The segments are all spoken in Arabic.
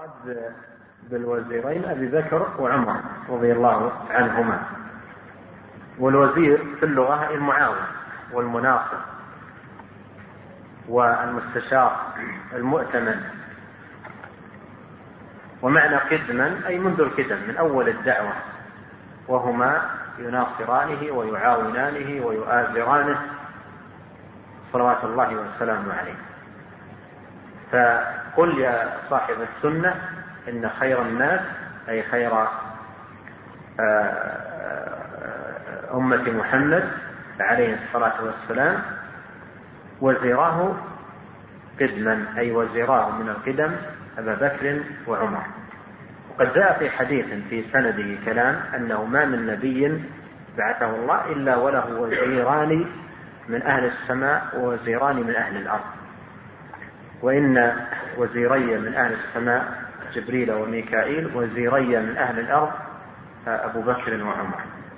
المراد بالوزيرين أبي بكر وعمر رضي الله عنهما. والوزير في اللغة المعاون والمناصر والمستشار المؤتمن. ومعنى قدما أي منذ القدم من أول الدعوة، وهما يناصرانه ويعاونانه ويؤازرانه صلوات الله والسلام عليه. فقل يا صاحب السنة إن خير الناس أي خير أمة محمد عليه الصلاة والسلام وزيراه قدما أي وزيراه من القدم أبا بكر وعمر. وقد جاء في حديث في سنده كلام أنه ما من نبي بعثه الله إلا وله وزيران من أهل السماء ووزيران من أهل الأرض، وإن وزيري من أهل السماء جبريل وميكائيل، وزيري من أهل الأرض أبو بكر وعمر.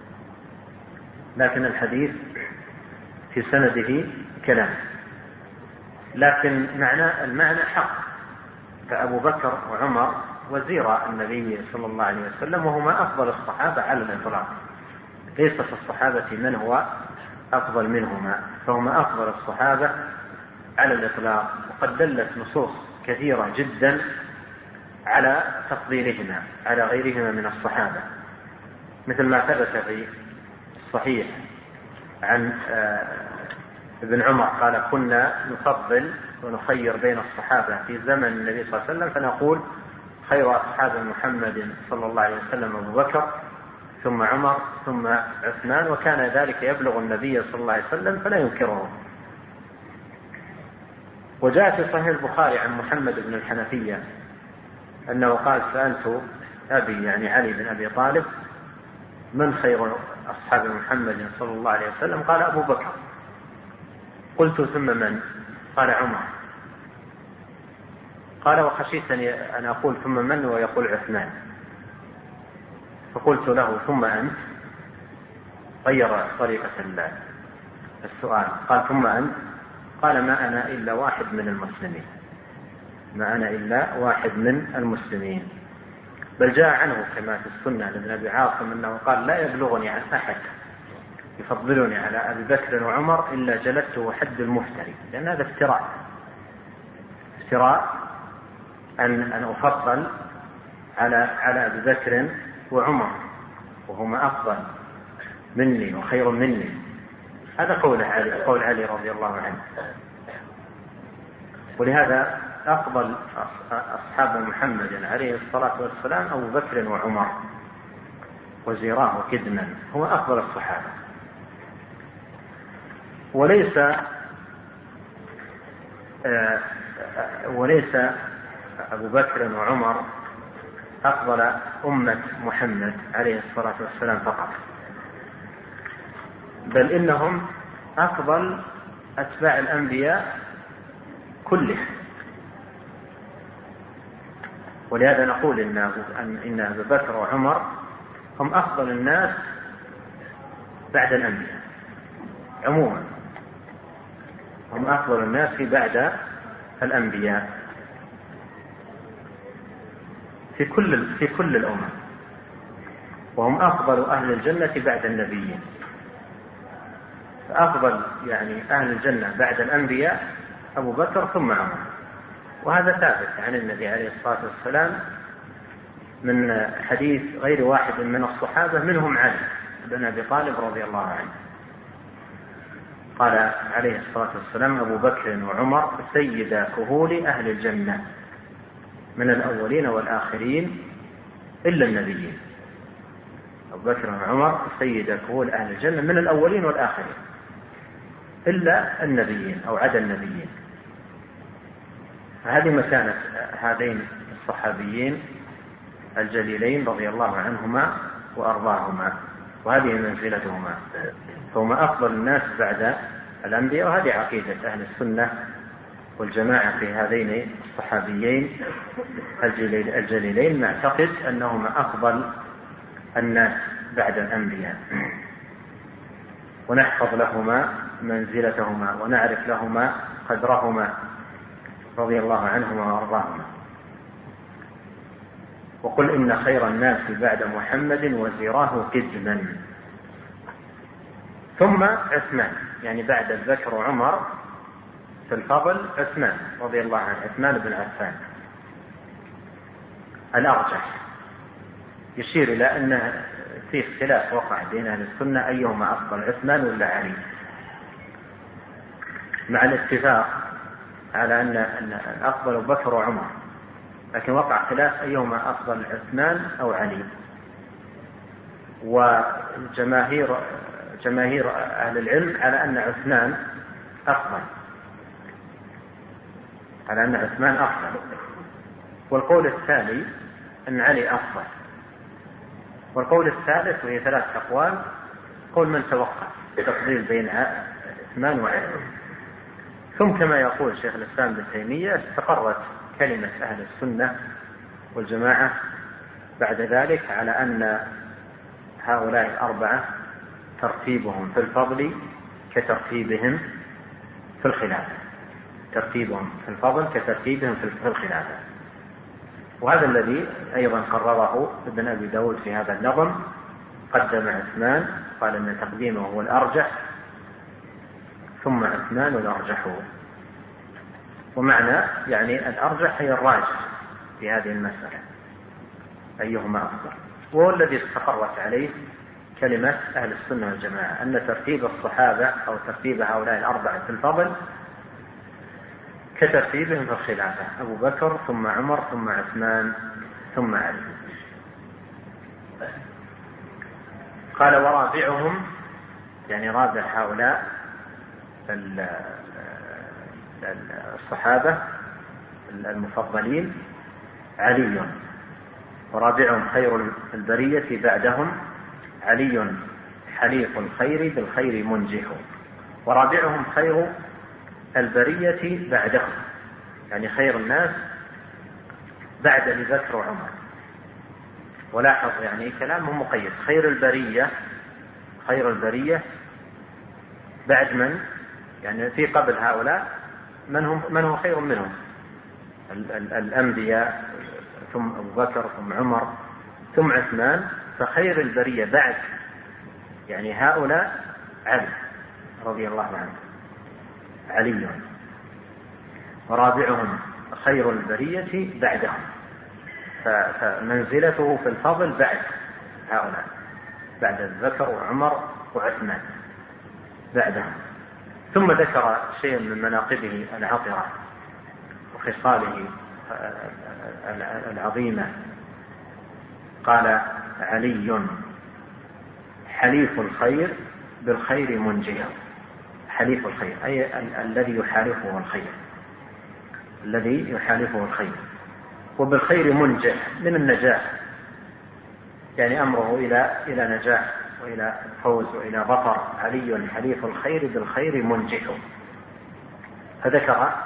لكن الحديث في سنده كلام، لكن المعنى حق. فأبو بكر وعمر وزير النبي صلى الله عليه وسلم، وهما أفضل الصحابة على الإطلاق. ليس في الصحابة من هو أفضل منهما، فهما أفضل الصحابة على الإطلاق. وقد دلت نصوص كثيرة جدا على تفضيلهما على غيرهما من الصحابة، مثل ما ثبت في الصحيح عن ابن عمر قال: كنا نفضل ونخير بين الصحابة في زمن النبي صلى الله عليه وسلم، فنقول: خير أصحاب محمد صلى الله عليه وسلم أبو بكر، ثم عمر، ثم عثمان. وكان ذلك يبلغ النبي صلى الله عليه وسلم فلا ينكره. وجاء في صحيح البخاري عن محمد بن الحنفية أنه قال: سألت أبي يعني علي بن أبي طالب: من خير أصحاب محمد صلى الله عليه وسلم؟ قال: أبو بكر. قلت: ثم من؟ قال: عمر. قال: وخشيتني أن أقول ثم من ويقول عثمان، فقلت له: ثم أنت؟ غير طريقة السؤال، قال: ثم أنت؟ قال: ما أنا إلا واحد من المسلمين، ما أنا إلا واحد من المسلمين. بل جاء عنه كما في السنة لابن أبي عاصم أنه قال: لا يبلغني عن أحد يفضلني على أبي بكر وعمر إلا جلدته حد المفتري، لأن هذا افتراء أن أفضل على أبي بكر وعمر وهما أفضل مني وخير مني. هذا قول علي رضي الله عنه. ولهذا أفضل أصحاب محمد عليه الصلاة والسلام أبو بكر وعمر وزيراه قدما، هو أفضل الصحابة. وليس أبو بكر وعمر أفضل أمة محمد عليه الصلاة والسلام فقط، بل إنهم أفضل أتباع الأنبياء كلهم. ولهذا نقول إن أبو بكر وعمر هم أفضل الناس بعد الأنبياء عموما، هم أفضل الناس بعد الأنبياء في كل الأمم، وهم أفضل أهل الجنة بعد النبيين. فأفضل يعني أهل الجنة بعد الأنبياء أبو بكر ثم عمر. وهذا ثابت عن النبي عليه الصلاة والسلام من حديث غير واحد من الصحابة، منهم علي بن أبي طالب رضي الله عنه. قال عليه الصلاة والسلام: أبو بكر وعمر سيدا كهول أهل الجنة من الأولين والآخرين إلا النبيين. أبو بكر وعمر سيدا كهول أهل الجنة من الأولين والآخرين إلا النبيين أو عدا النبيين. هذه مكانة هذين الصحابيين الجليلين رضي الله عنهما وأرضاهما، وهذه منزلتهما، فهما أفضل الناس بعد الأنبياء. وهذه عقيدة أهل السنة والجماعة في هذين الصحابيين الجليلين، نعتقد أنهما أفضل الناس بعد الأنبياء، ونحفظ لهما منزلتهما ونعرف لهما قدرهما رضي الله عنهما وأرضاهما. وقل إن خير الناس بعد محمد وزراه قدما. ثم عثمان، يعني بعد بكر وعمر في الفضل عثمان رضي الله عنه، عثمان بن عفان الأرجح، يشير إلى أن في اختلاف وقع بين أهل السنة أيهما أفضل، عثمان ولا علي، مع الاتفاق على أن الأفضل بكر وعمر، لكن وقع خلاف أيهما أفضل، عثمان أو علي. وجماهير أهل العلم على أن عثمان أفضل، على أن عثمان أفضل. والقول الثاني أن علي أفضل. والقول الثالث، وهي 3 أقوال، قول من توقف التفضيل بين عثمان وعلي. ثم كما يقول شيخ الإسلام ابن تيمية استقرت كلمة أهل السنة والجماعة بعد ذلك على أن هؤلاء الأربعة ترتيبهم في الفضل كترتيبهم في الخلافة، ترتيبهم في الفضل كترتيبهم في الخلافة. وهذا الذي أيضا قرره ابن أبي داود في هذا النظم، قدم عثمان، قال أن تقديمه هو الأرجح، ثم عثمان الأرجح. ومعنى يعني الأرجح هي الراجح في هذه المسألة، أيهما أفضل. وهو الذي استقرت عليه كلمة أهل السنة والجماعة، أن ترتيب الصحابة أو ترتيب هؤلاء الأربعة في الفضل كترتيبهم في الخلافة، أبو بكر ثم عمر ثم عثمان ثم علي. قال ورابعهم، يعني رابع هؤلاء الصحابة المفضلين علي، ورابعهم خير البرية بعدهم علي حليف الخير بالخير منجح. ورابعهم خير البرية بعدهم، يعني خير الناس بعد أبي بكر وعمر. ولاحظ يعني كلامهم مقيد، خير البرية بعد من؟ يعني في قبل هؤلاء من هو خير منهم؟ الأنبياء، ثم أبو بكر ثم عمر ثم عثمان. فخير البرية بعد يعني هؤلاء علي رضي الله عنه، علي. ورابعهم خير البرية بعدهم، فمنزلته في الفضل بعد هؤلاء، بعد أبي بكر وعمر وعثمان بعدهم. ثم ذكر شيئا من مناقبه العطرة وخصاله العظيمة. قال علي حليف الخير بالخير منجح. حليف الخير أي الذي يحالفه الخير، الذي يحالفه الخير. وبالخير منجح من النجاح، يعني أمره إلى نجاح وإلى فوز وإلى بطر. علي حليف الخير بالخير منجح. فذكر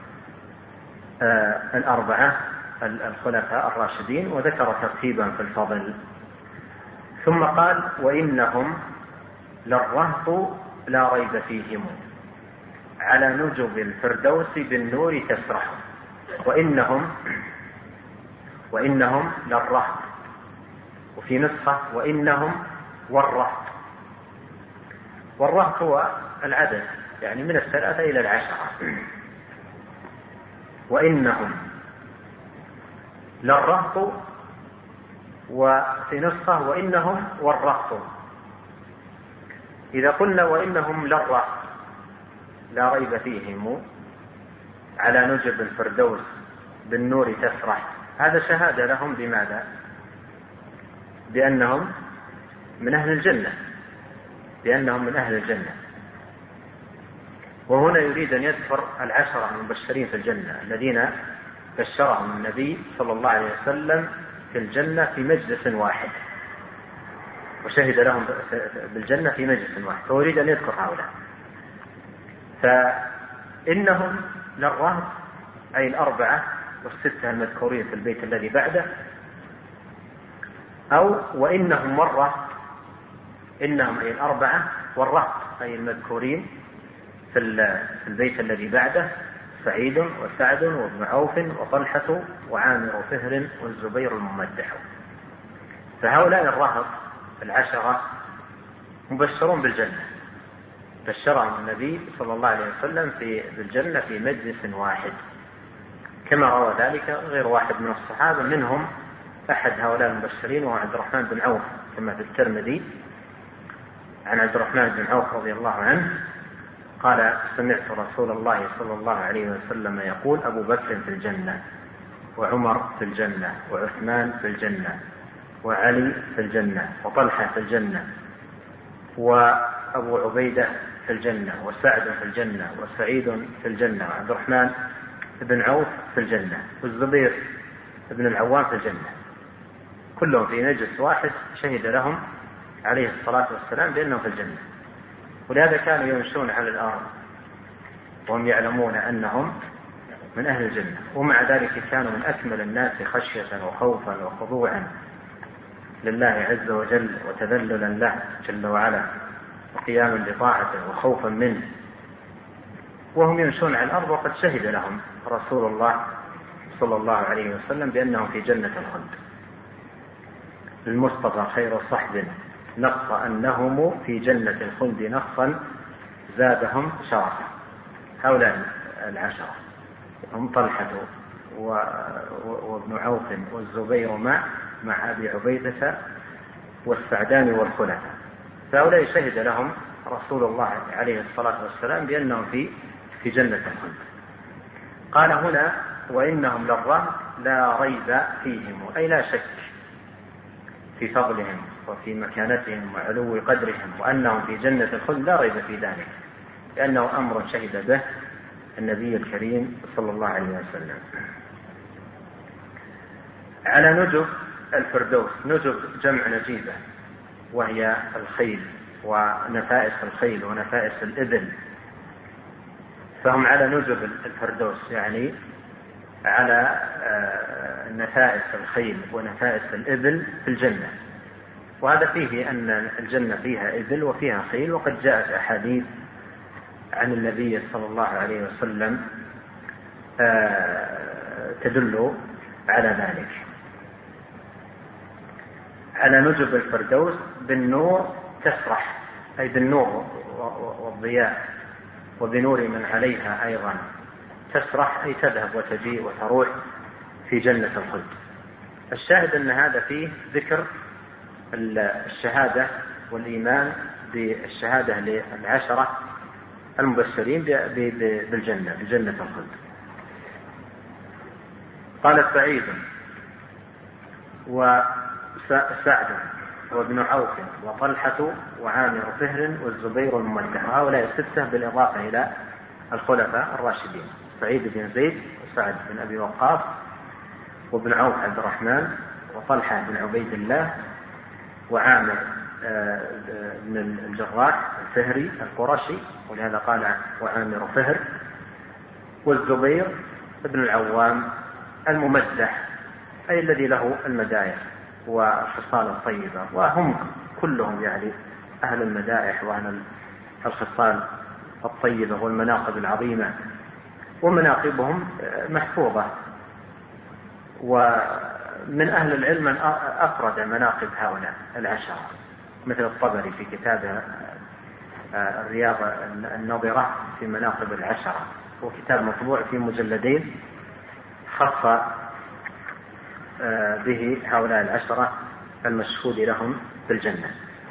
الأربعة الخلفاء الراشدين وذكر ترتيبا في الفضل. ثم قال وإنهم للرهط لا ريب فيهم على نجب الفردوس بالنور تسرح. وإنهم للرهط، وفي نسخة وإنهم والرهط. والرهط هو العدد، يعني من 3 إلى 10. وإنهم للرهط، وفي نسخة وإنهم والرهط. إذا قلنا وإنهم للرهط لا ريب فيهم على نجب الفردوس بالنور تسرح، هذا شهادة لهم بماذا؟ بأنهم من أهل الجنة، بأنهم من أهل الجنة. وهنا يريد أن يذكر 10 المبشرين في الجنة الذين بشرهم النبي صلى الله عليه وسلم في الجنة في مجلس واحد، وشهد لهم بالجنة في مجلس واحد، فأريد أن يذكر هؤلاء. فإنهم للرهط أي 4 و6 المذكورين في البيت الذي بعده، أو وإنهم والرهط، إنهم أي 4 والرهط أي المذكورين في البيت الذي بعده سعيد وسعد وابن عوف وطلحة وعامر فهر والزبير الممدح. فهؤلاء الرهط 10 مبشرون بالجنة، بشرهم النبي صلى الله عليه وسلم بالجنة في مجلس واحد، كما روى ذلك غير واحد من الصحابة، منهم أحد هؤلاء المبشرين وهو عبد الرحمن بن عوف كما في الترمذي عن عبد الرحمن بن عوف رضي الله عنه قال: سمعت رسول الله صلى الله عليه وسلم يقول: أبو بكر في الجنة، وعمر في الجنة، وعثمان في الجنة، وعلي في الجنة، وطلحة في الجنة، وأبو عبيدة في الجنة، وسعد في الجنة، وسعيد في الجنة، وعبد الرحمن بن عوف في الجنة، والزبير بن العوام في الجنة، كلهم في مجلس واحد شهد لهم عليه الصلاة والسلام بأنهم في الجنة. ولهذا كانوا يمشون على الأرض وهم يعلمون أنهم من أهل الجنة، ومع ذلك كانوا من أكمل الناس خشية وخوفا وخضوعا لله عز وجل، وتذللا له جل وعلا، وقياما لطاعته وخوفا منه، وهم يمشون على الأرض وقد شهد لهم رسول الله صلى الله عليه وسلم بأنهم في جنة الخلد. المصطفى خير صحب نص أنهم في جنة الخلد نصا زادهم شرفا. هؤلاء 10 هم طلحة وابن عوف والزبير مع أبي عبيدة والسعدان والخلفاء. فهؤلاء شهد لهم رسول الله عليه الصلاة والسلام بأنهم في جنة الخلد. قال هنا: وإنهم للرهط لا ريب فيهم، أي لا شك في فضلهم وفي مكانتهم وعلو قدرهم، وأنهم في جنة الخلد لا ريب في ذلك، لأنه أمر شهد به النبي الكريم صلى الله عليه وسلم. على نجب الفردوس، نجب جمع نجيبة، وهي الخيل ونفائس الخيل ونفائس الإبل، فهم على نجب الفردوس، يعني على نفائس الخيل ونفائس الإبل في الجنة. وهذا فيه أن الجنة فيها إبل وفيها خيل، وقد جاءت أحاديث عن النبي صلى الله عليه وسلم تدل على ذلك. على نجب الفردوس بالنور تسرح، أي بالنور والضياء، وبنور من عليها أيضا تسرح، أي تذهب وتجيء وتروح في جنة الخلد. الشاهد أن هذا فيه ذكر الشهادة والإيمان بالشهادة ل10 المبشرين بالجنة، بجنة الخلد. قال: سعيد وسعد وابن عوف وطلحة وعامر فهر والزبير الممدح. هؤلاء 6 بالإضافة إلى الخلفاء الراشدين: سعيد بن زيد، وسعد بن أبي وقاص، وابن عوف عبد الرحمن، وطلحة بن عبيد الله، وعامر بن الجراح الفهري القرشي، ولهذا قال وعامر فهر، والزبير بن العوام الممدح، أي الذي له المدائح والخصال الطيبة، وهم كلهم يعني أهل المدائح وأهل الخصال الطيبة والمناقب العظيمة، ومناقبهم محفوظة. ومن أهل العلم من أفرد مناقب هؤلاء 10، مثل الطبري في كتابه الرياض النظرة في مناقب 10، وكتاب مطبوع في مجلدين خص به هؤلاء 10 المشهود لهم بالجنة.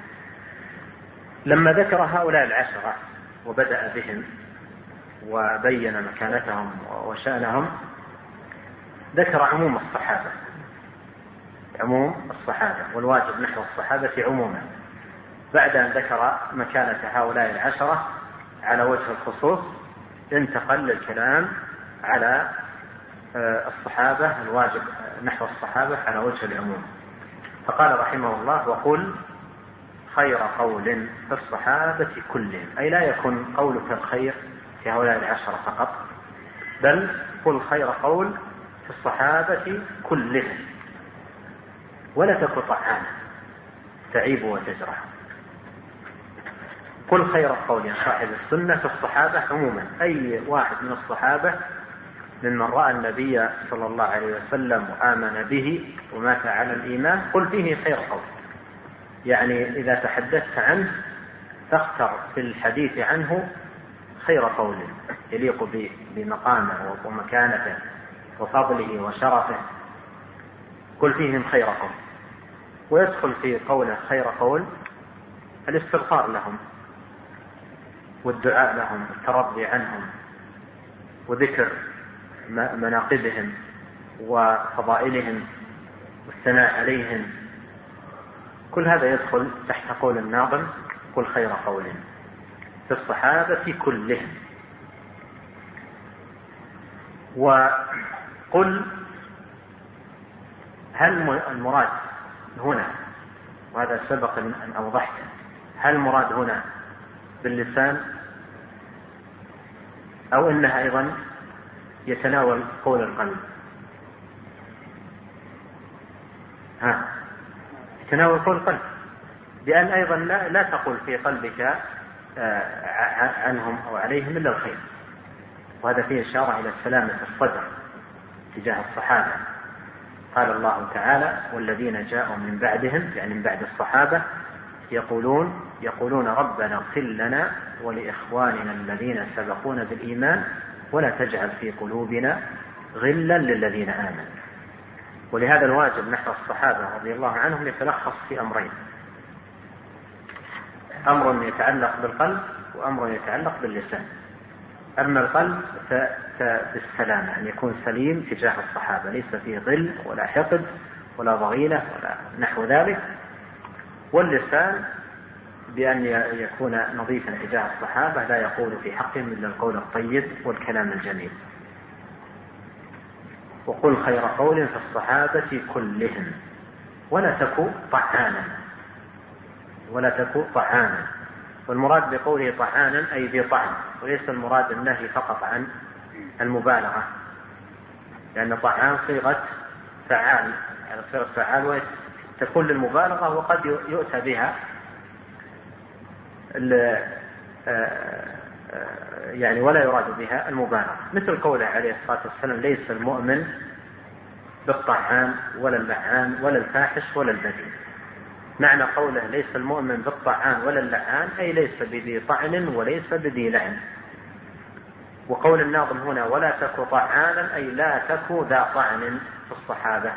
لما ذكر هؤلاء 10 وبدأ بهم وبين مكانتهم وشأنهم، ذكر عموم الصحابة، عموم الصحابة والواجب نحو الصحابة عموما، بعد أن ذكر مكانة هؤلاء 10 على وجه الخصوص انتقل للكلام على الصحابة، الواجب نحو الصحابة على وجه العموم. فقال رحمه الله: وقل خير قول في الصحابة كلهم، أي لا يكن قولك الخير في هؤلاء 10 فقط، بل قل خير قول في الصحابة كلهم، ولا تك طعانا تعيب وتجرح. قل خير قول يا صاحب السنة في الصحابة عموما، أي واحد من الصحابة ممن رأى النبي صلى الله عليه وسلم وآمن به ومات على الإيمان قل فيه خير قول. يعني إذا تحدثت عنه فاختر في الحديث عنه خير قول يليق بمقامه ومكانته وفضله وشرفه، قل فيهم خير قول. ويدخل في قوله خير قول الاستغفار لهم والدعاء لهم والترضي عنهم وذكر مناقبهم وفضائلهم والثناء عليهم، كل هذا يدخل تحت قول الناظم قل خير قول في الصحابة كلهم. وقل هل المراد هنا، وهذا سبق أن أوضحته، هل المراد هنا باللسان أو إنها أيضا يتناول قول القلب؟ يتناول قول القلب، بأن أيضا لا تقول في قلبك عنهم أو عليهم إلا الخير، وهذا فيه إشارة إلى سلامة الصدر تجاه الصحابة. قال الله تعالى والذين جاءوا من بعدهم، يعني من بعد الصحابة، يقولون ربنا اغفر لنا ولإخواننا الذين سبقونا بالإيمان ولا تجعل في قلوبنا غلا للذين آمنوا. ولهذا الواجب نحو الصحابة رضي الله عنهم يتلخص في أمرين: أمر يتعلق بالقلب وأمر يتعلق باللسان. أما القلب فبالسلامة، أن يكون سليم تجاه الصحابة، ليس فيه غل ولا حقد ولا ضغينة ولا نحو ذلك. واللسان بأن يكون نظيفا تجاه الصحابة، لا يقول في حقهم إلا القول الطيب والكلام الجميل. وقل خير قول في الصحابة كلهم ولا تكو طعانا. والمراد بقوله طعانا أي ذي طعن، وليس المراد النهي فقط عن المبالغة، لأن طعان صيغة فعال، يعني صيغة فعال وتكون للمبالغة، وقد يؤتى بها يعني ولا يراد بها المبالغة، مثل قوله عليه الصلاة والسلام ليس المؤمن بالطعان ولا اللعان ولا الفاحش ولا البذيء. معنى قوله ليس المؤمن بالطعان ولا اللعان أي ليس بذي طعن وليس بذي لعن. وقول الناظم هنا ولا تكو طعانا أي لا تكو ذا طعن في الصحابة،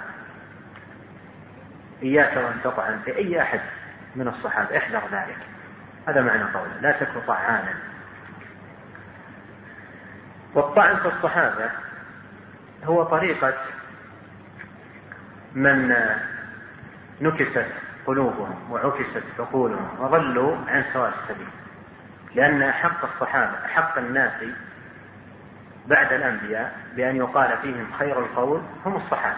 إياك وأن تطعن في أي أحد من الصحابة، احذر ذلك. هذا معنى قوله لا تكو طعانا. والطعن في الصحابة هو طريقة من نكست قلوبهم وعكست عقولهم وضلوا عن سواء السبيل، لأن أحق الصحابة أحق الناس بعد الأنبياء بأن يقال فيهم خير القول هم الصحابة.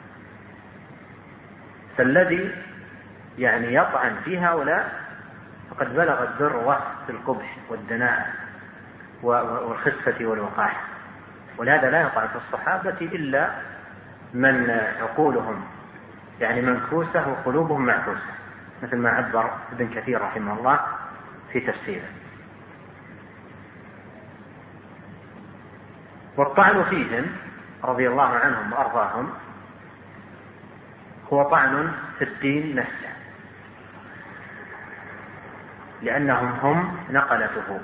فالذي يعني يطعن في هؤلاء فقد بلغ الذروة في القبح والدناءة والخسة والوقاحة. ولهذا لا يطعن في الصحابة إلا من عقولهم يعني منكوسة وقلوبهم معكوسة، مثل ما عبر ابن كثير رحمه الله في تفسيره. والطعن فيهم رضي الله عنهم وأرضاهم هو طعن في الدين نفسه، لأنهم هم نقلته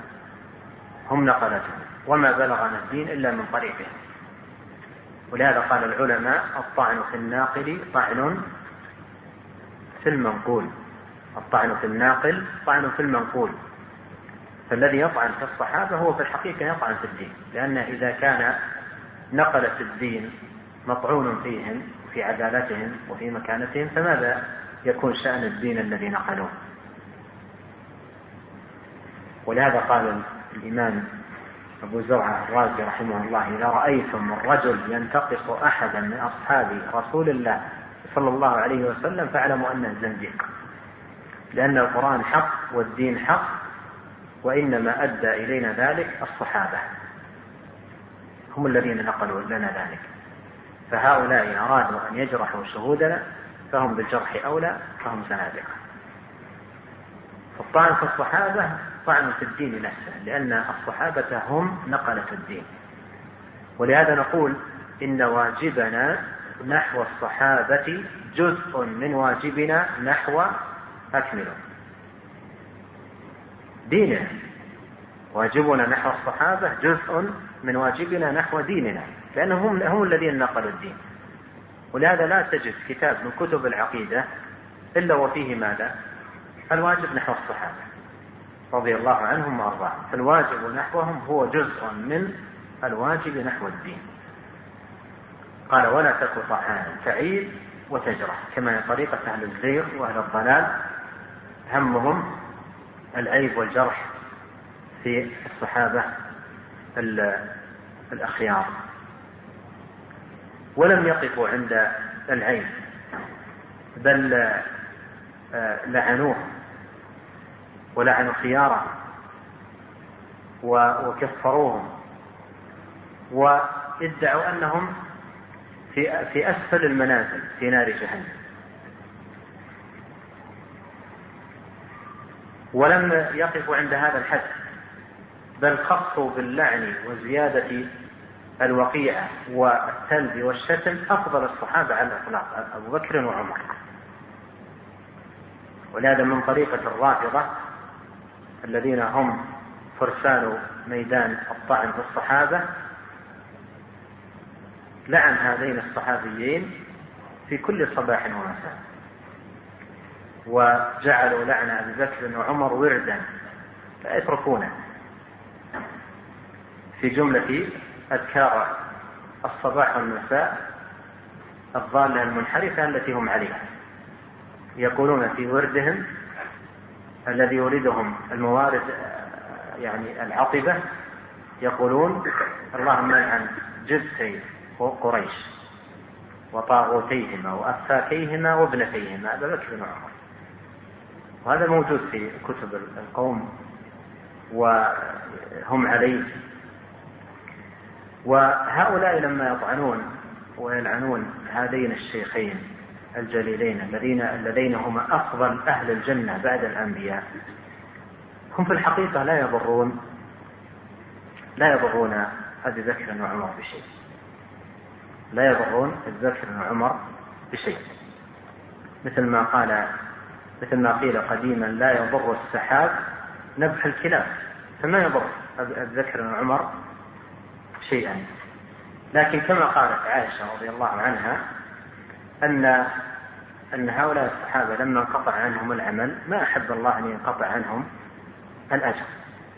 وما بلغنا الدين إلا من طريقهم. ولهذا قال العلماء الطعن في الناقل طعن في المنقول. الطعن في الناقل طعن في المنقول. فالذي يطعن في الصحابة هو في الحقيقة يطعن في الدين، لأن إذا كان نقلة الدين مطعون فيهم وفي عدالتهم وفي مكانتهم فماذا يكون شأن الدين الذي نقلوه؟ ولهذا قال الإمام أبو زرعة الرازي رحمه الله إذا رأيتم الرجل ينتقص أحدا من أصحاب رسول الله صلى الله عليه وسلم فاعلموا أنه زنديق، لأن القرآن حق والدين حق، وإنما أدى إلينا ذلك الصحابة، هم الذين نقلوا لنا ذلك. فهؤلاء أرادوا أن يجرحوا شهودنا فهم بالجرح أولى، فهم زنادقة. فالطعن في الصحابة طعن في الدين نفسه، لأن الصحابة هم نقلة الدين، ولهذا نقول إن واجبنا نحو الصحابة جزء من واجبنا نحو أكمله ديننا. واجبنا نحو الصحابة جزء من واجبنا نحو ديننا، لأنهم هم الذين نقلوا الدين. ولهذا لا تجد كتاب من كتب العقيدة إلا وفيه ماذا؟ الواجب نحو الصحابة رضي الله عنهم وأرضاهم. فالواجب نحوهم هو جزء من الواجب نحو الدين. قال ولا تك طعانا تعيب وتجرح، كما هي طريقة أهل الزيغ وأهل الضلال، همهم العيب والجرح في الصحابة الأخيار. ولم يقفوا عند العيب، بل لعنوه ولعنوا خيارهم وكفروهم، وادعوا أنهم في أسفل المنازل في نار جهنم. ولم يقفوا عند هذا الحد، بل خصوا باللعن وزيادة الوقيعة والسلب والشتم أفضل الصحابة على الإطلاق أبو بكر وعمر. ولهذا من طريقة الرافضة الذين هم فرسان ميدان الطعن في الصحابة لعن هذين الصحابيين في كل صباح ومساء، وجعلوا لعن أبي بكر وعمر وردا لا يتركونه في جملة أذكار الصباح والمساء الضالة المنحرفة التي هم عليها. يقولون في وردهم الذي يريدهم الموارد يعني العطبة، يقولون اللهم لعن جبتي قريش وطاغوتيهما وأفاكيهما وابنتيهما أبا بكر وعمر. وهذا موجود في كتب القوم وهم عليه. وهؤلاء لما يطعنون ويلعنون هذين الشيخين الجليلين الذين هما أفضل أهل الجنة بعد الأنبياء، هم في الحقيقة لا يضرون أبي بكر وعمر بشيء، لا يضرون أبي بكر وعمر بشيء، مثل ما قيل قديما لا يضر السحاب نبح الكلاب، فما يضر أبي بكر وعمر شيئا. لكن كما قالت عائشة رضي الله عنها أن هؤلاء الصحابة لما انقطع عنهم العمل ما أحب الله أن ينقطع عنهم الأجر.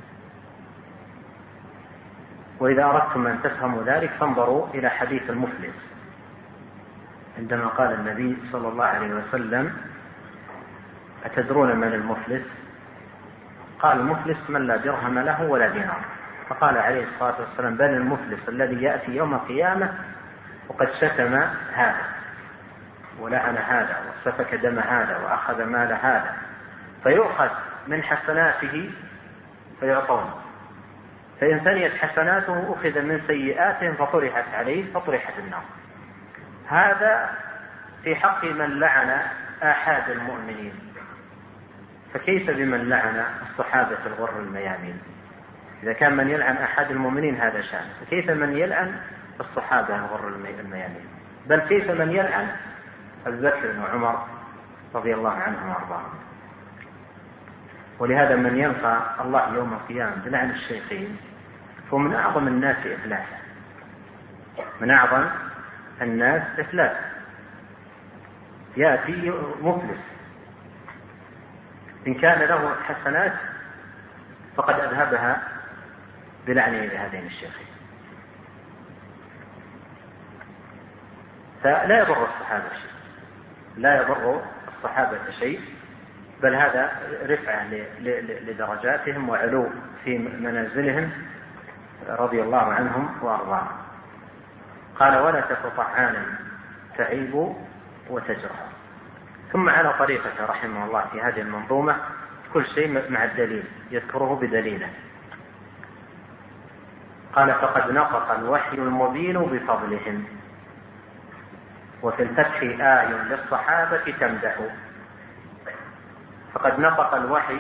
وإذا أردتم أن تفهموا ذلك فانظروا إلى حديث المفلس عندما قال النبي صلى الله عليه وسلم أتدرون من المفلس؟ قال المفلس من لا درهم له ولا دينار. فقال عليه الصلاة والسلام بل المفلس الذي يأتي يوم القيامة وقد شتم هذا ولعن هذا وسفك دم هذا وأخذ مال هذا، فيؤخذ من حسناته فيعطون، فإن ثنيت حسناته أخذ من سيئاتهم فطرحت عليه فطرحت النار. هذا في حق من لعن آحاد المؤمنين، فكيف بمن لعن الصحابة الغر الميامين؟ إذا كان من يلعن أحد المؤمنين هذا شأن، فكيف من يلعن الصحابة الغر الميامين؟ بل كيف من يلعن أبي بكر وعمر رضي الله عنهم وأرضاهم؟ ولهذا من يلقى الله يوم القيامة بلعن الشيخين فهو من أعظم الناس إفلاسا، من أعظم الناس إفلاسا. يأتي مفلس إن كان له حسنات فقد أذهبها بلعنه لهذين الشيخين. فلا يضر الصحابة شيء، لا يضر الصحابة شيء، بل هذا رفعة لدرجاتهم وعلو في منازلهم رضي الله عنهم وأرضاهم. قال ولا تك طعانا تعيب وتجرح. ثم على طريقته رحمه الله في هذه المنظومة كل شيء مع الدليل يذكره بدليله. قال فقد نطق الوحي المبين بفضلهم، وفي الفتح آي للصحابة تمدح. فقد نطق الوحي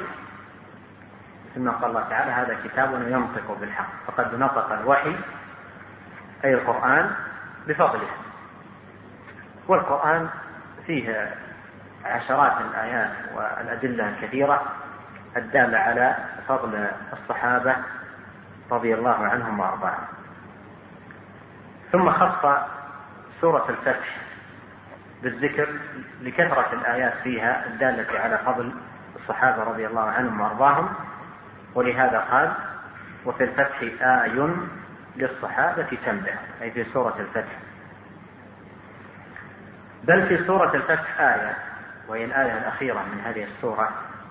ثم قال الله تعالى هذا كتاب ينطق بالحق. فقد نطق الوحي أي القرآن بفضله. والقرآن فيه عشرات الآيات والأدلة الكثيرة الدالة على فضل الصحابة رضي الله عنهم وأرضاهم. ثم خص سورة الفتح بالذكر لكثرة الآيات فيها الدالة على فضل الصحابة رضي الله عنهم وأرضاهم، ولهذا قال: وفي الفتح آي للصحابة تنبه، أي في سورة الفتح. بل في سورة الفتح آية، وهي الآية الأخيرة من هذه السورة،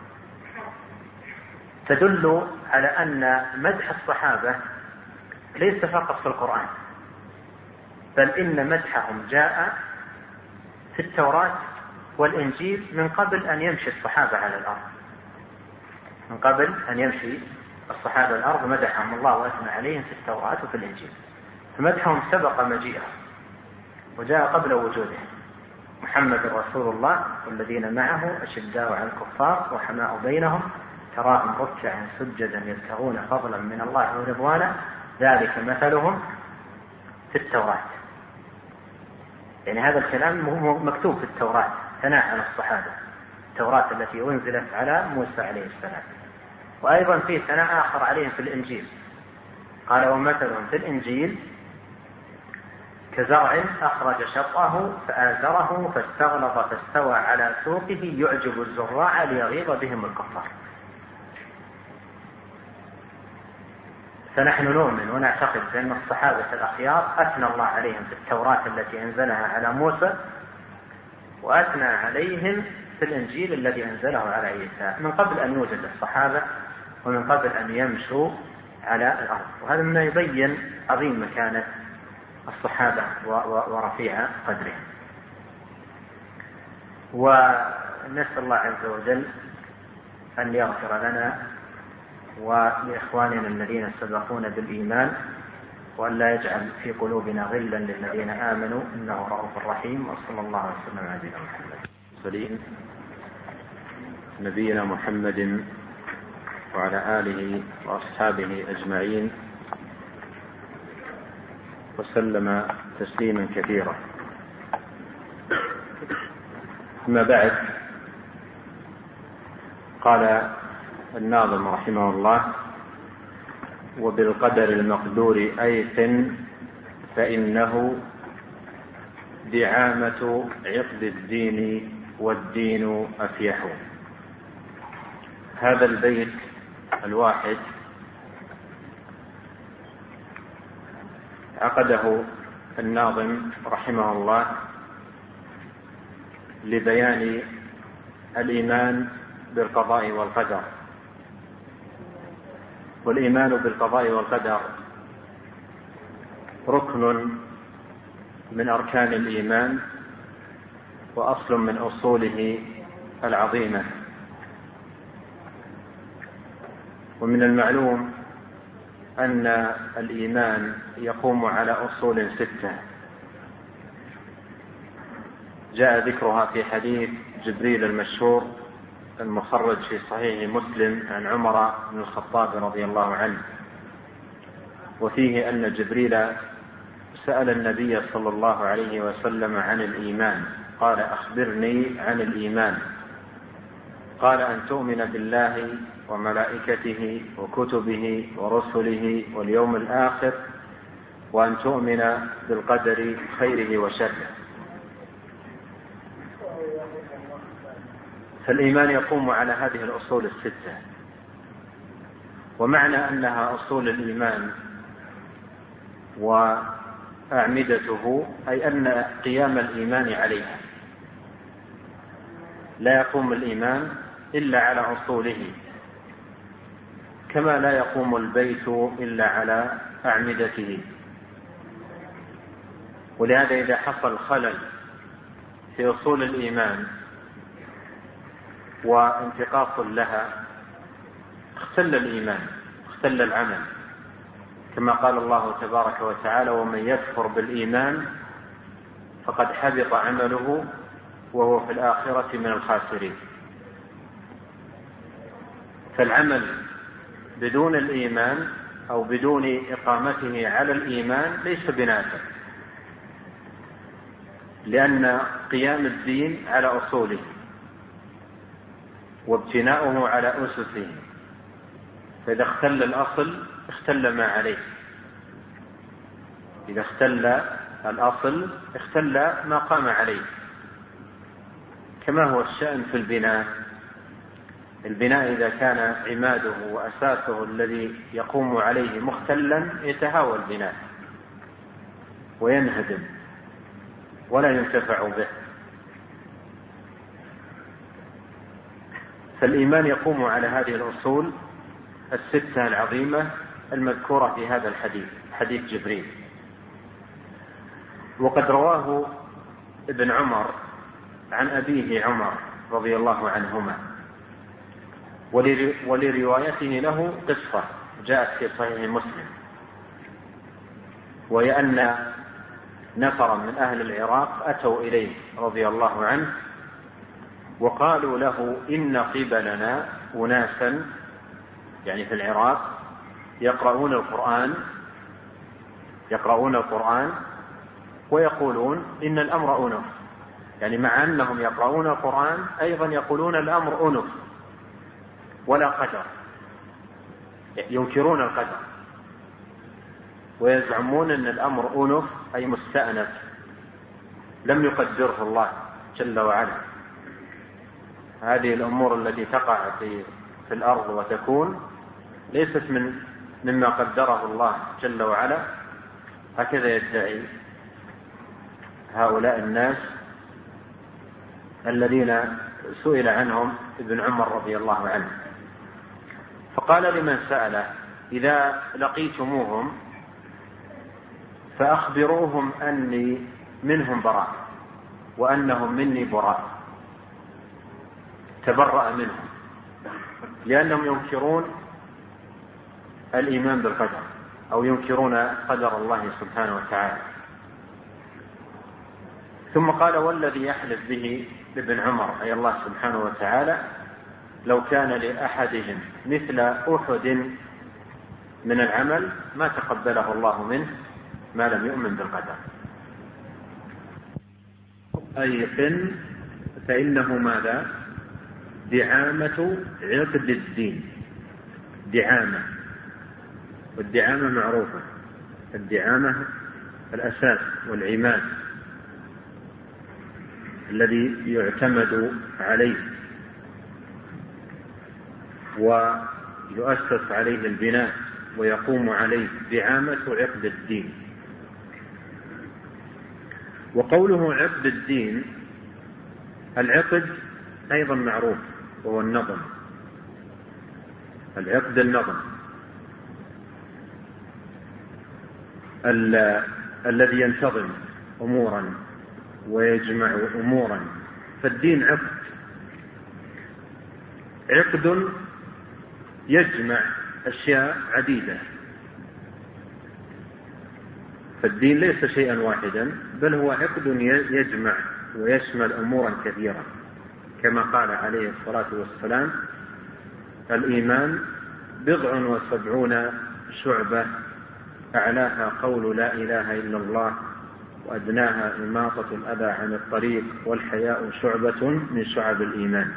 تدل على أن مدح الصحابة ليس فقط في القرآن، بل إن مدحهم جاء في التوراة والإنجيل من قبل أن يمشي الصحابة على الأرض. من قبل أن يمشي الصحابة الأرض مدحهم الله وأثنى عليهم في التوراة وفي الإنجيل، فمدحهم سبق مجيئه وجاء قبل وجوده. محمد رسول الله والذين معه أشداء على الكفار رحماء بينهم تراهم ركعا سجدا يبتغون فضلا من الله ورضوانا ذلك مثلهم في التوراة. يعني هذا الكلام مكتوب في التوراة ثناء على الصحابة، التوراة التي أنزلت على موسى عليه السلام. وأيضا فيه ثناء آخر عليهم في الإنجيل، قال: ومثلهم في الإنجيل كزرع أخرج شطأه فآزره فاستغلظ فاستوى على سوقه يعجب الزراع ليغيظ بهم الكفار. فنحن نؤمن ونعتقد بأن الصحابة الأخيار أثنى الله عليهم في التوراة التي أنزلها على موسى، وأثنى عليهم في الإنجيل الذي أنزله على عيسى من قبل أن يوجد الصحابة ومن قبل أن يمشوا على الأرض. وهذا مما يبين عظيم مكانة الصحابة ورفيع قدرهم. ونسأل الله عز وجل أن يغفر لنا ولإخواننا الذين سبقونا بالإيمان، وأن لا يجعل في قلوبنا غلا للذين آمنوا إنه رؤوف رحيم. وصلى الله وسلم على نبينا محمد. نبينا محمد وعلى آله وأصحابه أجمعين وسلم تسليما كثيرا. أما بعد، قال الناظم رحمه الله: وبالقدر المقدور أيث فإنه دعامة عقد الدين والدين أفيح. هذا البيت الواحد عقده الناظم رحمه الله لبيان الإيمان بالقضاء والقدر. والإيمان بالقضاء والقدر ركن من أركان الإيمان وأصل من أصوله العظيمة. ومن المعلوم أن الإيمان يقوم على أصول 6 جاء ذكرها في حديث جبريل المشهور المخرج في صحيح مسلم عن عمر بن الخطاب رضي الله عنه، وفيه أن جبريل سأل النبي صلى الله عليه وسلم عن الإيمان، قال: أخبرني عن الإيمان. قال: أن تؤمن بالله وملائكته وكتبه ورسله واليوم الآخر، وأن تؤمن بالقدر خيره وشره. فالإيمان يقوم على هذه الأصول 6. ومعنى أنها أصول الإيمان وأعمدته أي أن قيام الإيمان عليها. لا يقوم الإيمان إلا على أصوله، كما لا يقوم البيت إلا على أعمدته. ولهذا إذا حصل خلل في أصول الإيمان وانتقاص لها اختل الإيمان، اختل العمل، كما قال الله تبارك وتعالى: ومن يكفر بالإيمان فقد حبط عمله وهو في الآخرة من الخاسرين. فالعمل بدون الإيمان أو بدون إقامته على الإيمان ليس بنافع، لأن قيام الدين على أصوله وابتناؤه على أسسه، فإذا اختل الأصل اختل ما عليه، إذا اختل الأصل اختل ما قام عليه، كما هو الشأن في البناء إذا كان عماده وأساسه الذي يقوم عليه مختلا يتهاوى البناء وينهدم ولا ينتفع به. فالإيمان يقوم على هذه الأصول الستة العظيمة المذكورة في هذا الحديث، حديث جبريل. وقد رواه ابن عمر عن أبيه عمر رضي الله عنهما، ولروايته له قصة جاءت في صحيح مسلم، وهي أن نفرا من أهل العراق أتوا إليه رضي الله عنه وقالوا له إن قبلنا أناسا، يعني في العراق، يقرؤون القرآن ويقولون إن الأمر أنف، يعني مع أنهم يقرؤون القرآن أيضا يقولون الأمر أنف ولا قدر، ينكرون القدر ويزعمون أن الأمر أنف أي مستأنف لم يقدره الله جل وعلا. هذه الأمور التي تقع في الأرض وتكون ليست مما قدره الله جل وعلا، هكذا يدعي هؤلاء الناس الذين سئل عنهم ابن عمر رضي الله عنه، فقال لمن سأله إذا لقيتموهم فأخبروهم أني منهم براء وأنهم مني براء، تبرأ منهم، لأنهم ينكرون الإيمان بالقدر أو ينكرون قدر الله سبحانه وتعالى. ثم قال والذي يحلف به ابن عمر أي الله سبحانه وتعالى لو كان لأحدهم مثل أحد من العمل ما تقبله الله منه ما لم يؤمن بالقدر. أيقن فإنه ماذا؟ دعامة عقد الدين، دعامة، والدعامة معروفة، الدعامة الأساس والعماد الذي يعتمد عليه ويؤسس عليه البناء ويقوم عليه، دعامة عقد الدين. وقوله عقد الدين، العقد أيضا معروف وهو النظم، العقد النظم الذي ينتظم أمورا ويجمع أمورا، فالدين عقد يجمع أشياء عديدة، فالدين ليس شيئا واحدا بل هو عقد يجمع ويشمل أمورا كثيرة، كما قال عليه الصلاة والسلام الإيمان 70 شعبة أعلاها قول لا إله إلا الله وأدناها إماطة الأذى عن الطريق والحياء شعبة من شعب الإيمان،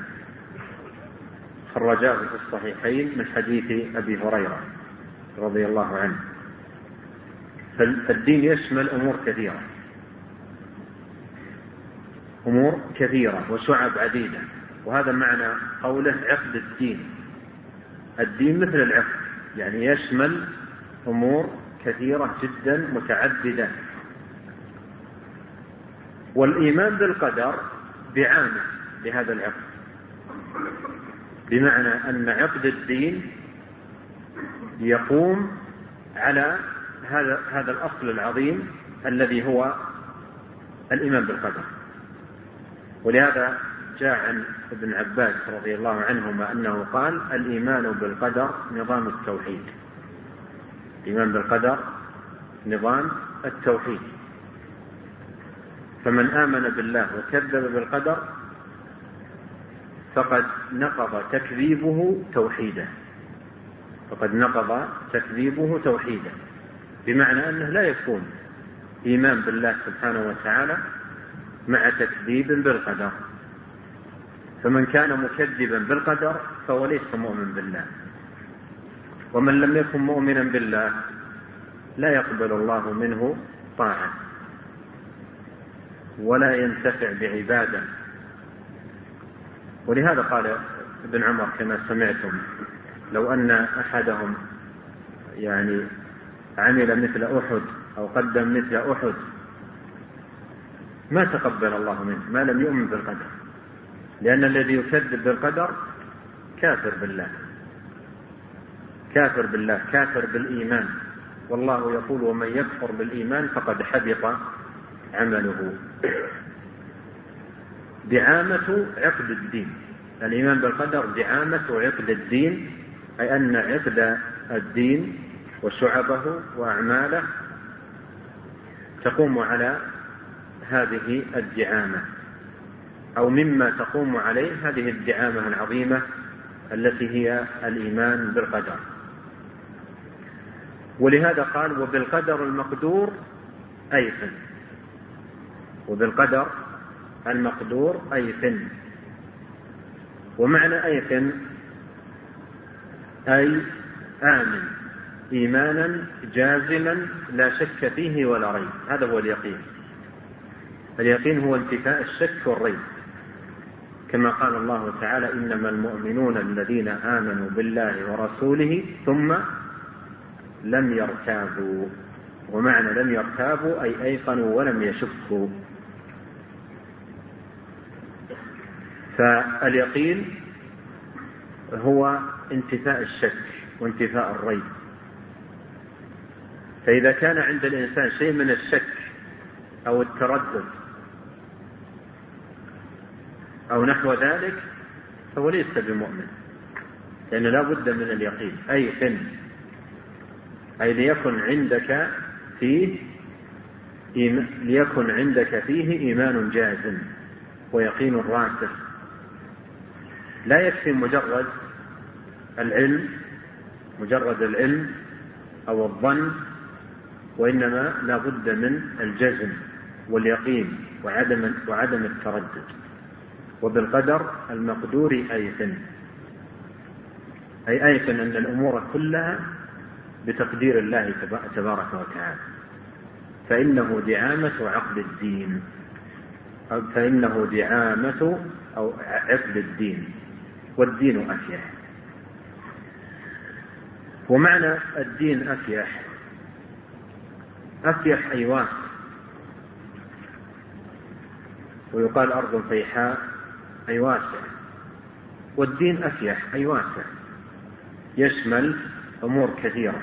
خرجاه في الصحيحين من حديث أبي هريرة رضي الله عنه. فالدين يشمل أمور كثيرة وشعب عديدة، وهذا معنى قوله عقد الدين. الدين مثل العقد، يعني يشمل أمور كثيرة جدا متعددة. والإيمان بالقدر دعامة لهذا العقد، بمعنى أن عقد الدين يقوم على هذا الأصل العظيم الذي هو الإيمان بالقدر. ولهذا جاء عن ابن عباس رضي الله عنهما أنه قال الإيمان بالقدر نظام التوحيد، الإيمان بالقدر نظام التوحيد، فمن آمن بالله وكذب بالقدر فقد نقض تكذيبه توحيده، فقد نقض تكذيبه توحيدا، بمعنى أنه لا يكون إيمان بالله سبحانه وتعالى مع تكذيب بالقدر. فمن كان مكذبا بالقدر فهو ليس مؤمن بالله، ومن لم يكن مؤمنا بالله لا يقبل الله منه طاعة ولا ينتفع بعبادة. ولهذا قال ابن عمر كما سمعتم: لو أن أحدهم يعني عمل مثل أحد أو قدم مثل أحد ما تقبل الله منه ما لم يؤمن بالقدر، لأن الذي يكذب بالقدر كافر بالله، كافر بالله، كافر بالإيمان. والله يقول: ومن يكفر بالإيمان فقد حبط عمله. دعامة عقد الدين، الإيمان بالقدر دعامة عقد الدين، أي أن عقد الدين وشعبه وأعماله تقوم على هذه الدعامة، أو مما تقوم عليه هذه الدعامة العظيمة التي هي الإيمان بالقدر. ولهذا قال: وبالقدر المقدور أيقن. وبالقدر المقدور أيقن. ومعنى أيقن أي آمن إيمانا جازما لا شك فيه ولا ريب. هذا هو اليقين. اليقين هو انتفاء الشك والريب، كما قال الله تعالى: إنما المؤمنون الذين آمنوا بالله ورسوله ثم لم يرتابوا. ومعنى لم يرتابوا أي أيقنوا ولم يشكوا. فاليقين هو انتفاء الشك وانتفاء الريب. فإذا كان عند الإنسان شيء من الشك أو التردد أو نحو ذلك فهو ليس بمؤمن، لأن لا بد من اليقين. أيقن أي ليكن عندك فيه إيمان جازم ويقين راسخ. لا يكفي مجرد العلم أو الظن، وإنما لا بد من الجزم واليقين وعدم التردد. وبالقدر المقدور أيقن، أي أيقن أن الأمور كلها بتقدير الله تبارك وتعالى، فإنه دعامة عقد الدين، فإنه دعامة أو عقد الدين، والدين أفيح. ومعنى الدين أفيح أي واسع، ويقال أرض فيحاء أي واسع. والدين أفيح أي واسع، يشمل أمور كثيرة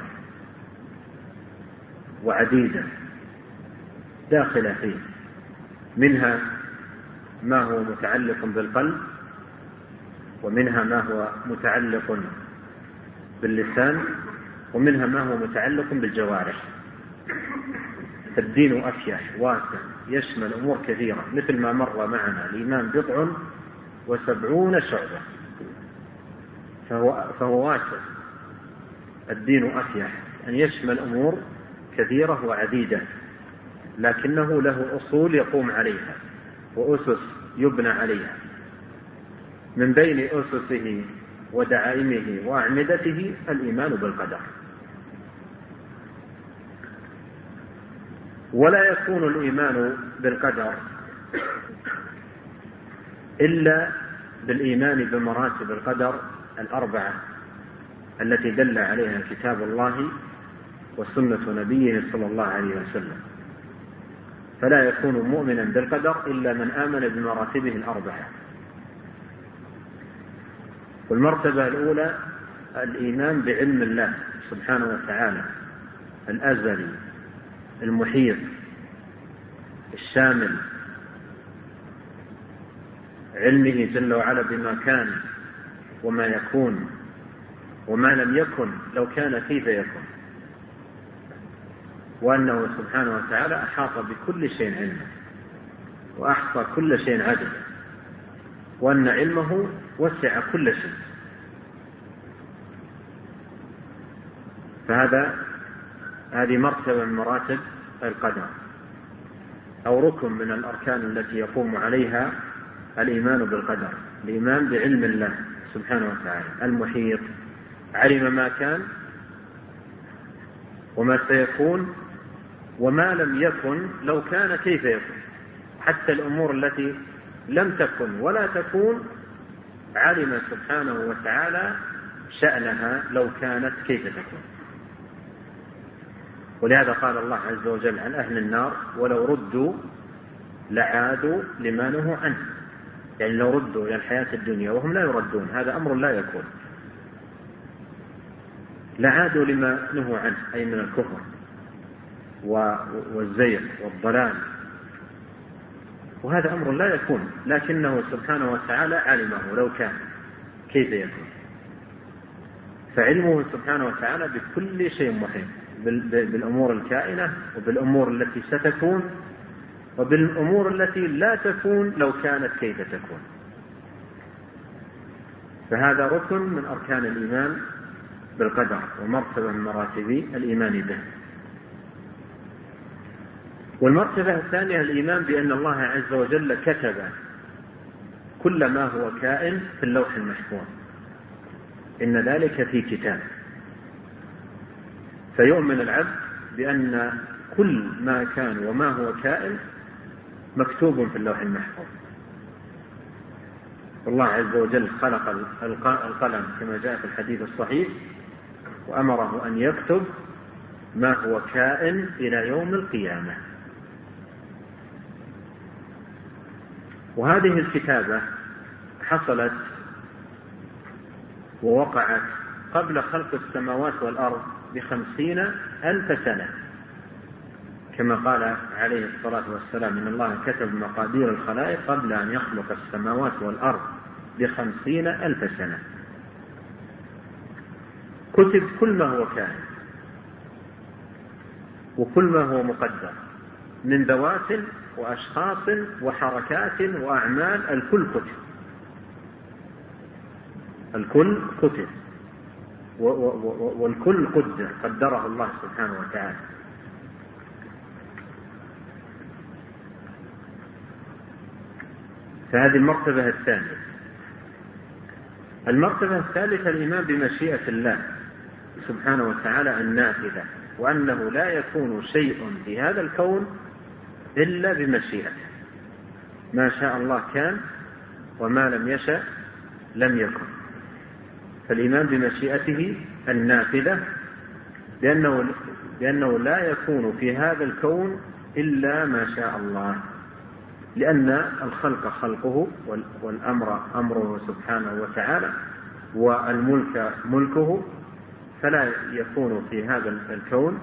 وعديدة داخلة فيه، منها ما هو متعلق بالقلب، ومنها ما هو متعلق باللسان، ومنها ما هو متعلق بالجوارح. الدين أفيح واسع يشمل أمور كثيرة، مثل ما مر معنا: الإيمان 70 شعبة، فهو واسع. الدين أفيح أن يشمل أمور كثيرة وعديدة، لكنه له أصول يقوم عليها وأسس يبنى عليها. من بين أسسه ودعائمه وأعمدته الإيمان بالقدر. ولا يكون الإيمان بالقدر إلا بالإيمان بمراتب القدر 4 التي دل عليها كتاب الله وسنة نبيه صلى الله عليه وسلم. فلا يكون مؤمنا بالقدر إلا من آمن بمراتبه 4. والمرتبة الأولى الإيمان بعلم الله سبحانه وتعالى الأزلي المحيط الشامل، علمه جل وعلا بما كان وما يكون وما لم يكن لو كان كيف يكون، وأنه سبحانه وتعالى أحاط بكل شيء علما وأحصى كل شيء عددا، وأن علمه وسع كل شيء. هذه مرتبة من مراتب القدر، أو ركن من الأركان التي يقوم عليها الإيمان بالقدر، الإيمان بعلم الله سبحانه وتعالى المحيط، علم ما كان وما سيكون وما لم يكن لو كان كيف يكون، حتى الأمور التي لم تكن ولا تكون علم سبحانه وتعالى شأنها لو كانت كيف تكون. ولهذا قال الله عز وجل عن أهل النار: ولو ردوا لعادوا لما نهوا عنه، يعني لو ردوا إلى الحياة الدنيا وهم لا يردون، هذا أمر لا يكون، لعادوا لما نهوا عنه، أي من الكفر والزيغ والضلال، وهذا أمر لا يكون، لكنه سبحانه وتعالى علمه لو كان كيف يكون. فعلمه سبحانه وتعالى بكل شيء محيط، بالأمور الكائنة وبالأمور التي ستكون وبالأمور التي لا تكون لو كانت كيف تكون. فهذا ركن من أركان الإيمان بالقدر ومرتبة من مراتب الإيمان به. والمرتبة الثانية الإيمان بأن الله عز وجل كتب كل ما هو كائن في اللوح المحفوظ، إن ذلك في كتاب. فيؤمن العبد بأن كل ما كان وما هو كائن مكتوب في اللوح المحفوظ. الله عز وجل خلق القلم كما جاء في الحديث الصحيح، وأمره أن يكتب ما هو كائن إلى يوم القيامة. وهذه الكتابة حصلت ووقعت قبل خلق السماوات والأرض ب50,000 سنة، كما قال عليه الصلاة والسلام: إن الله كتب مقادير الخلائق قبل أن يخلق السماوات والأرض ب50,000 سنة. كتب كل ما هو كائن وكل ما هو مقدر من ذوات وأشخاص وحركات وأعمال، الكل كتب، الكل كتب، والكل قدره الله سبحانه وتعالى. فهذه المرتبة الثانية. المرتبة الثالثة الإيمان بمشيئة الله سبحانه وتعالى النافذة، وأنه لا يكون شيء في هذا الكون إلا بمشيئته، ما شاء الله كان وما لم يشأ لم يكن. فالإيمان بمشيئته النافذة لأنه لا يكون في هذا الكون إلا ما شاء الله، لأن الخلق خلقه والأمر أمره سبحانه وتعالى والملك ملكه، فلا يكون في هذا الكون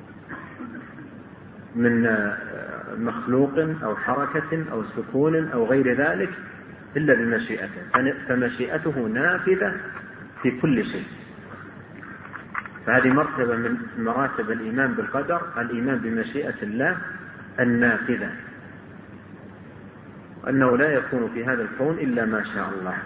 من مخلوق أو حركة أو سكون أو غير ذلك إلا بمشيئته، فمشيئته نافذة في كل شيء. فهذه مرتبة من مراتب الإيمان بالقدر، الإيمان بمشيئة الله النافذة، أنه لا يكون في هذا الكون إلا ما شاء الله.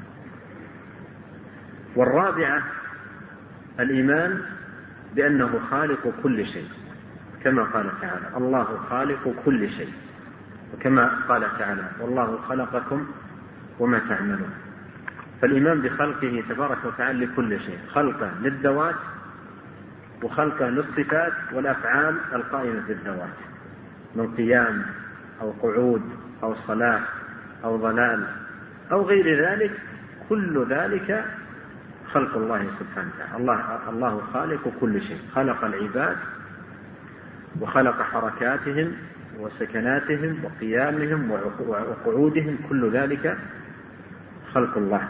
والرابعة الإيمان بأنه خالق كل شيء، كما قال تعالى: الله خالق كل شيء، وكما قال تعالى: والله خلقكم وما تعملون. فالإيمان بخلقه تبارك وتعالى لكل شيء، خلقه للذوات وخلقه للصفات والأفعال القائمة بالذوات من قيام أو قعود أو صلاة أو ضلال أو غير ذلك، كل ذلك خلق الله سبحانه وتعالى. الله خالق كل شيء، خلق العباد وخلق حركاتهم وسكناتهم وقيامهم وقعودهم، كل ذلك خلق الله.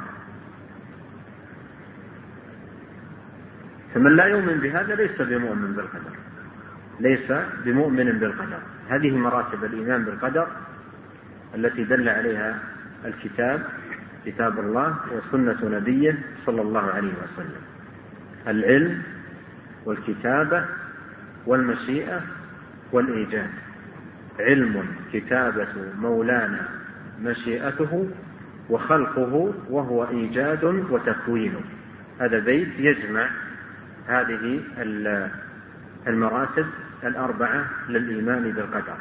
فمن لا يؤمن بهذا ليس بمؤمن بالقدر، ليس بمؤمن بالقدر. هذه مراتب الإيمان بالقدر التي دل عليها الكتاب، كتاب الله وسنة نبيه صلى الله عليه وسلم: العلم والكتابة والمشيئة والإيجاد. علم كتابة مولانا مشيئته وخلقه وهو إيجاد وتكوين. هذا بيت يجمع هذه المراتب الأربعة للإيمان بالقدر.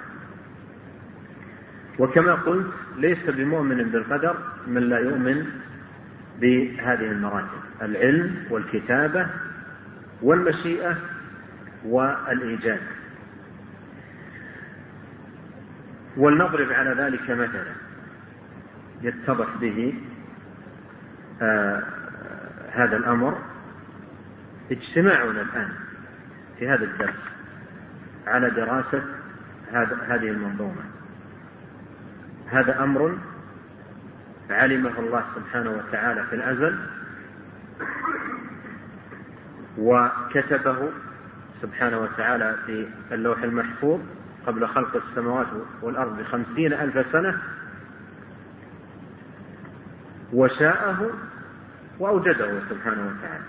وكما قلت ليس بمؤمن بالقدر من لا يؤمن بهذه المراتب: العلم والكتابة والمشيئة والإيجاد. ولنضرب على ذلك مثلا يتضح به هذا الأمر. اجتماعنا الآن في هذا الدرس على دراسة هذه المنظومة هذا أمر علمه الله سبحانه وتعالى في الأزل، وكتبه سبحانه وتعالى في اللوح المحفوظ قبل خلق السماوات والأرض 50,000 سنة، وشاءه وأوجده سبحانه وتعالى.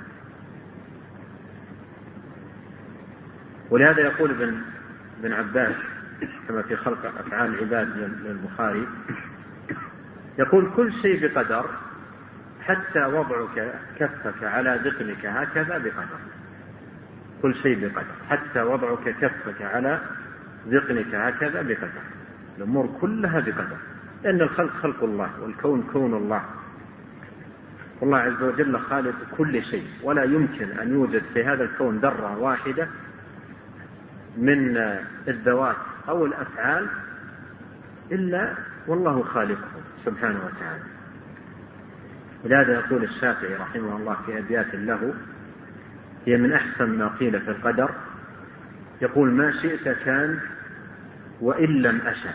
ولهذا يقول ابن عباس كما في خلق أفعال العباد للبخاري، يقول: كل شيء بقدر حتى وضعك كفك على ذقنك هكذا بقدر. كل شيء بقدر حتى وضعك كفك على ذقنك هكذا بقدر. الأمور كلها بقدر، لأن الخلق خلق الله والكون كون الله، والله عز وجل خالق كل شيء، ولا يمكن أن يوجد في هذا الكون ذرة واحدة من الذوات أو الأفعال إلا والله خالقه سبحانه وتعالى. ولهذا يقول الشافعي رحمه الله في أبيات له هي من أحسن ما قيل في القدر، يقول: ما شئت كان وإن لم أشأ،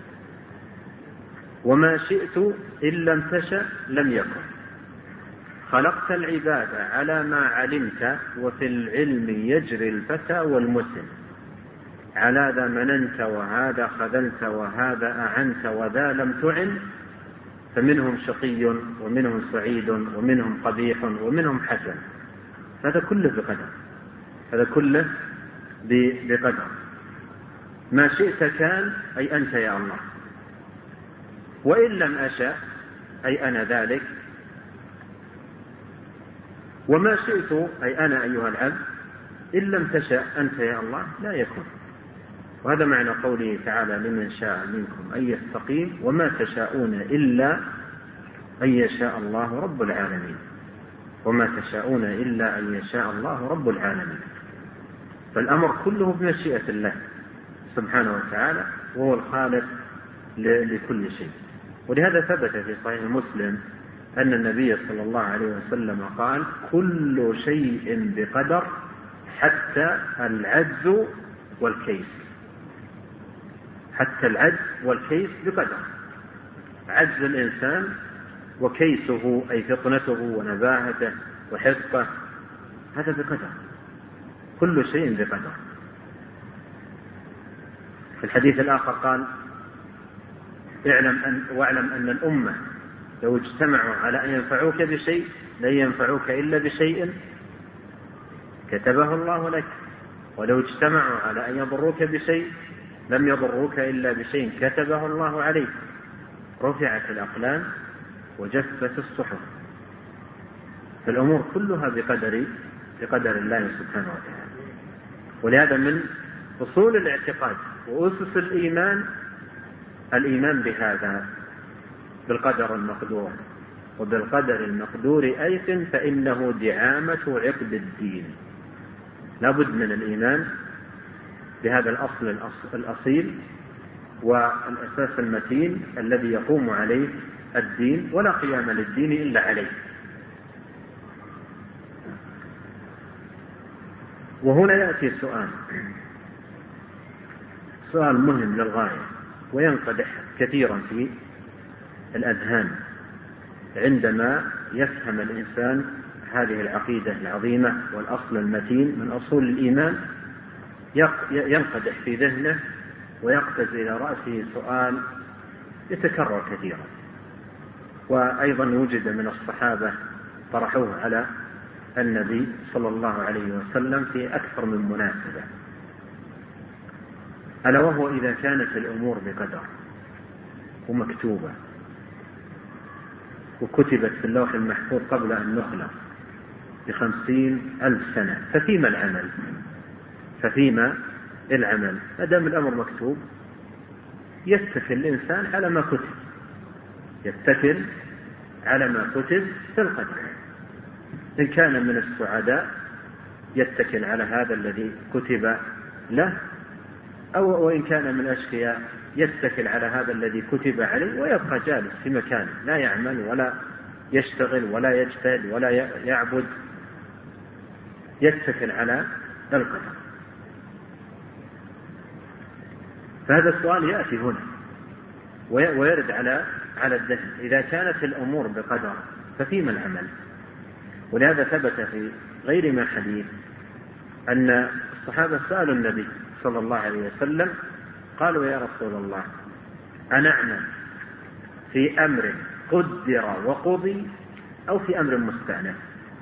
وما شئت إن لم تشأ لم يكن. خلقت العباد على ما علمت، وفي العلم يجري الفتى والمسن. على ذا مننت وهذا خذلت وهذا أعنت وذا لم تعن، فمنهم شقي ومنهم سعيد ومنهم قبيح ومنهم حسن. هذا كله بقدر، هذا كله بقدر. ما شئت كان أي أنت يا الله، وإن لم أشأ أي أنا ذلك، وما شئت أي أنا أيها العبد، إن لم تشأ أنت يا الله لا يكون. وهذا معنى قوله تعالى: لمن شاء منكم أن يستقيم وما تشاءون إلا أن يشاء الله رب العالمين. وما تشاءون إلا أن يشاء الله رب العالمين. فالأمر كله بمشيئة الله سبحانه وتعالى، وهو الخالق لكل شيء. ولهذا ثبت في صحيح مسلم أن النبي صلى الله عليه وسلم قال: كل شيء بقدر حتى العجز والكيس. حتى العجز والكيس بقدر. عجز الإنسان وكيسه أي فطنته ونباهته وحفظه هذا بقدر. كل شيء بقدر. في الحديث الآخر قال: واعلم أن الأمة لو اجتمعوا على أن ينفعوك بشيء لن ينفعوك إلا بشيء كتبه الله لك، ولو اجتمعوا على أن يضروك بشيء لم يضروك إلا بشيء كتبه الله عليك. رفعت الأقلام وجفت الصحف. فالأمور كلها بقدر الله سبحانه وتعالى. ولهذا من أصول الاعتقاد وأسس الإيمان بهذا، بالقدر المقدور. وبالقدر المقدور أيقن فإنه دعامة عقد الدين. لا بد من الإيمان بهذا الأصل الأصيل والأساس المتين الذي يقوم عليه الدين، ولا قيام للدين إلا عليه. وهنا يأتي سؤال مهم للغاية، وينقدح كثيرا في الأذهان عندما يفهم الإنسان هذه العقيدة العظيمة والأصل المتين من أصول الإيمان. ينقدح في ذهنه ويقفز إلى رأسه سؤال يتكرر كثيرا، وأيضا وجد من الصحابة طرحوه على النبي صلى الله عليه وسلم في أكثر من مناسبة، ألا وهو: إذا كانت الأمور بقدر ومكتوبة وكتبت في اللوح المحفوظ قبل أن نخلق، ب50,000 سنة. ففيما العمل؟ ما دام الأمر مكتوب يتكل الإنسان على ما كتب، يتكل على ما كتب في القدر. إن كان من السعداء يتكل على هذا الذي كتب له، وإن كان من الأشقياء يتكل على هذا الذي كتب عليه ويبقى جالس في مكانه لا يعمل ولا يشتغل ولا يجتهد ولا يعبد، يتكل على القدر. فهذا السؤال يأتي هنا ويرد على الذهن. إذا كانت الأمور بقدر ففيما العمل؟ ولهذا ثبت في غير ما حديث أن الصحابة سألوا النبي صلى الله عليه وسلم قالوا: يا رسول الله، أنعمل في أمر قدر وقضي أو في أمر مستأنف؟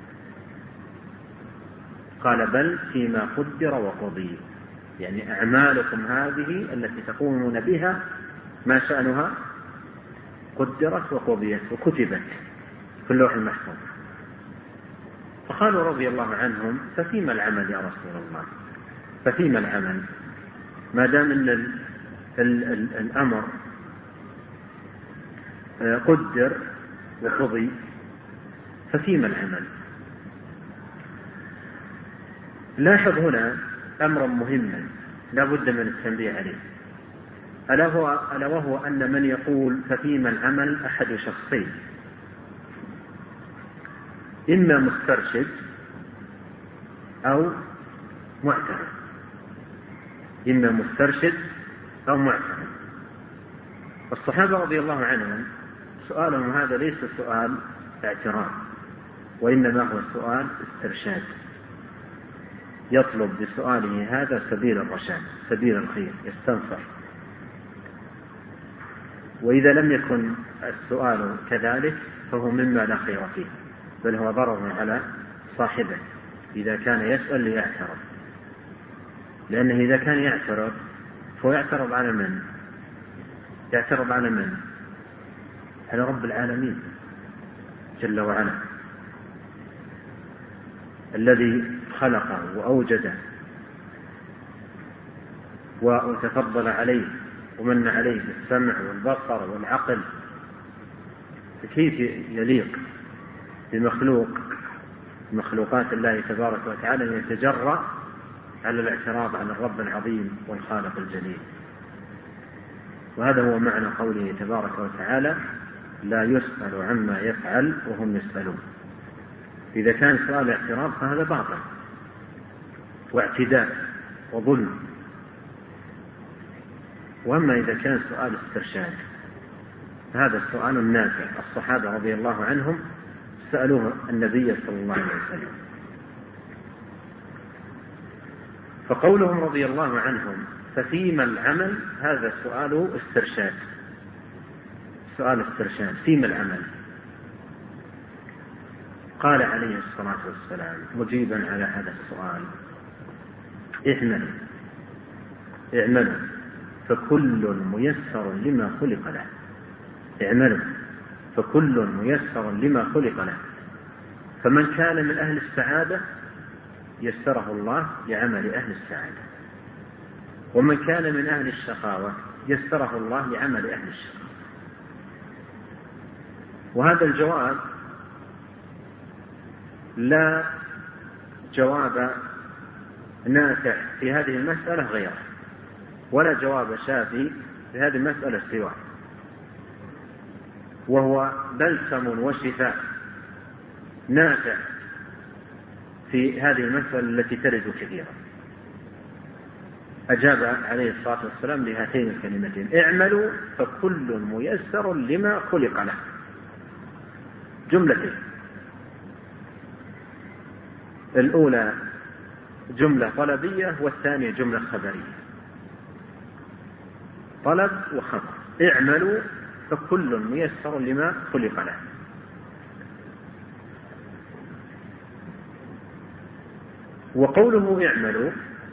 قال: بل فيما قدر وقضي. يعني أعمالكم هذه التي تقومون بها ما شأنها؟ قدرت وقضيت وكتبت في اللوح المحفوظ. فقالوا رضي الله عنهم: ففيما العمل يا رسول الله؟ ففيما العمل؟ ما دام أن الأمر قدر وقضي ففيما العمل؟ لاحظ هنا أمرا مهما لا بد من التنبيه عليه، ألا وهو أن من يقول ففيما العمل أحد شخصين: إما مسترشد أو معترض، إما مسترشد أو معترض. الصحابة رضي الله عنهم سؤالهم هذا ليس سؤال اعتراض، وإنما هو سؤال استرشاد، يطلب بسؤاله هذا سبيل الرشاد، سبيل الخير، يستنصح. وإذا لم يكن السؤال كذلك فهو مما لا خير فيه، بل هو ضرر على صاحبه إذا كان يسأل ليعترض. لأنه إذا كان يعترض فهو يعترض على من؟ يعترض على من؟ على رب العالمين جل وعلا، الذي خلقه وأوجده وتفضل عليه ومن عليه بالسمع والبصر والعقل. كيف يليق بمخلوق مخلوقات الله تبارك وتعالى أن يتجرأ على الاعتراض على الرب العظيم والخالق الجليل؟ وهذا هو معنى قوله تبارك وتعالى: لا يسأل عما يفعل وهم يسألون. إذا كان سؤال اعتراض فهذا باطل واعتداء وظلم. وأما إذا كان سؤال استرشاد فهذا السؤال نافع. الصحابة رضي الله عنهم سألوه النبي صلى الله عليه وسلم. فقولهم رضي الله عنهم ففيما العمل هذا سؤال استرشاد، سؤال استرشاد. فيما العمل؟ قال عليه الصلاة والسلام مجيبا على هذا السؤال: اعملوا فكل ميسر لما خلق له. اعملوا فكل ميسر لما خلق له. فمن كان من أهل السعادة يسره الله لعمل أهل السعادة، ومن كان من أهل الشقاوة يسره الله لعمل أهل الشقاوة. وهذا الجواب لا جواب نافع في هذه المسألة غيره، ولا جواب شافي في هذه المسألة سواه، وهو بلسم وشفاء نافع في هذه المسألة التي ترد كثيرا. أجاب عليه الصلاة والسلام بهاتين الكلمتين: اعملوا فكل ميسر لما خلق له. جملتين: الأولى جملة طلبية والثانية جملة خبرية، طلب وخبر. اعملوا فكل ميسر لما خلق له. وقوله اعملوا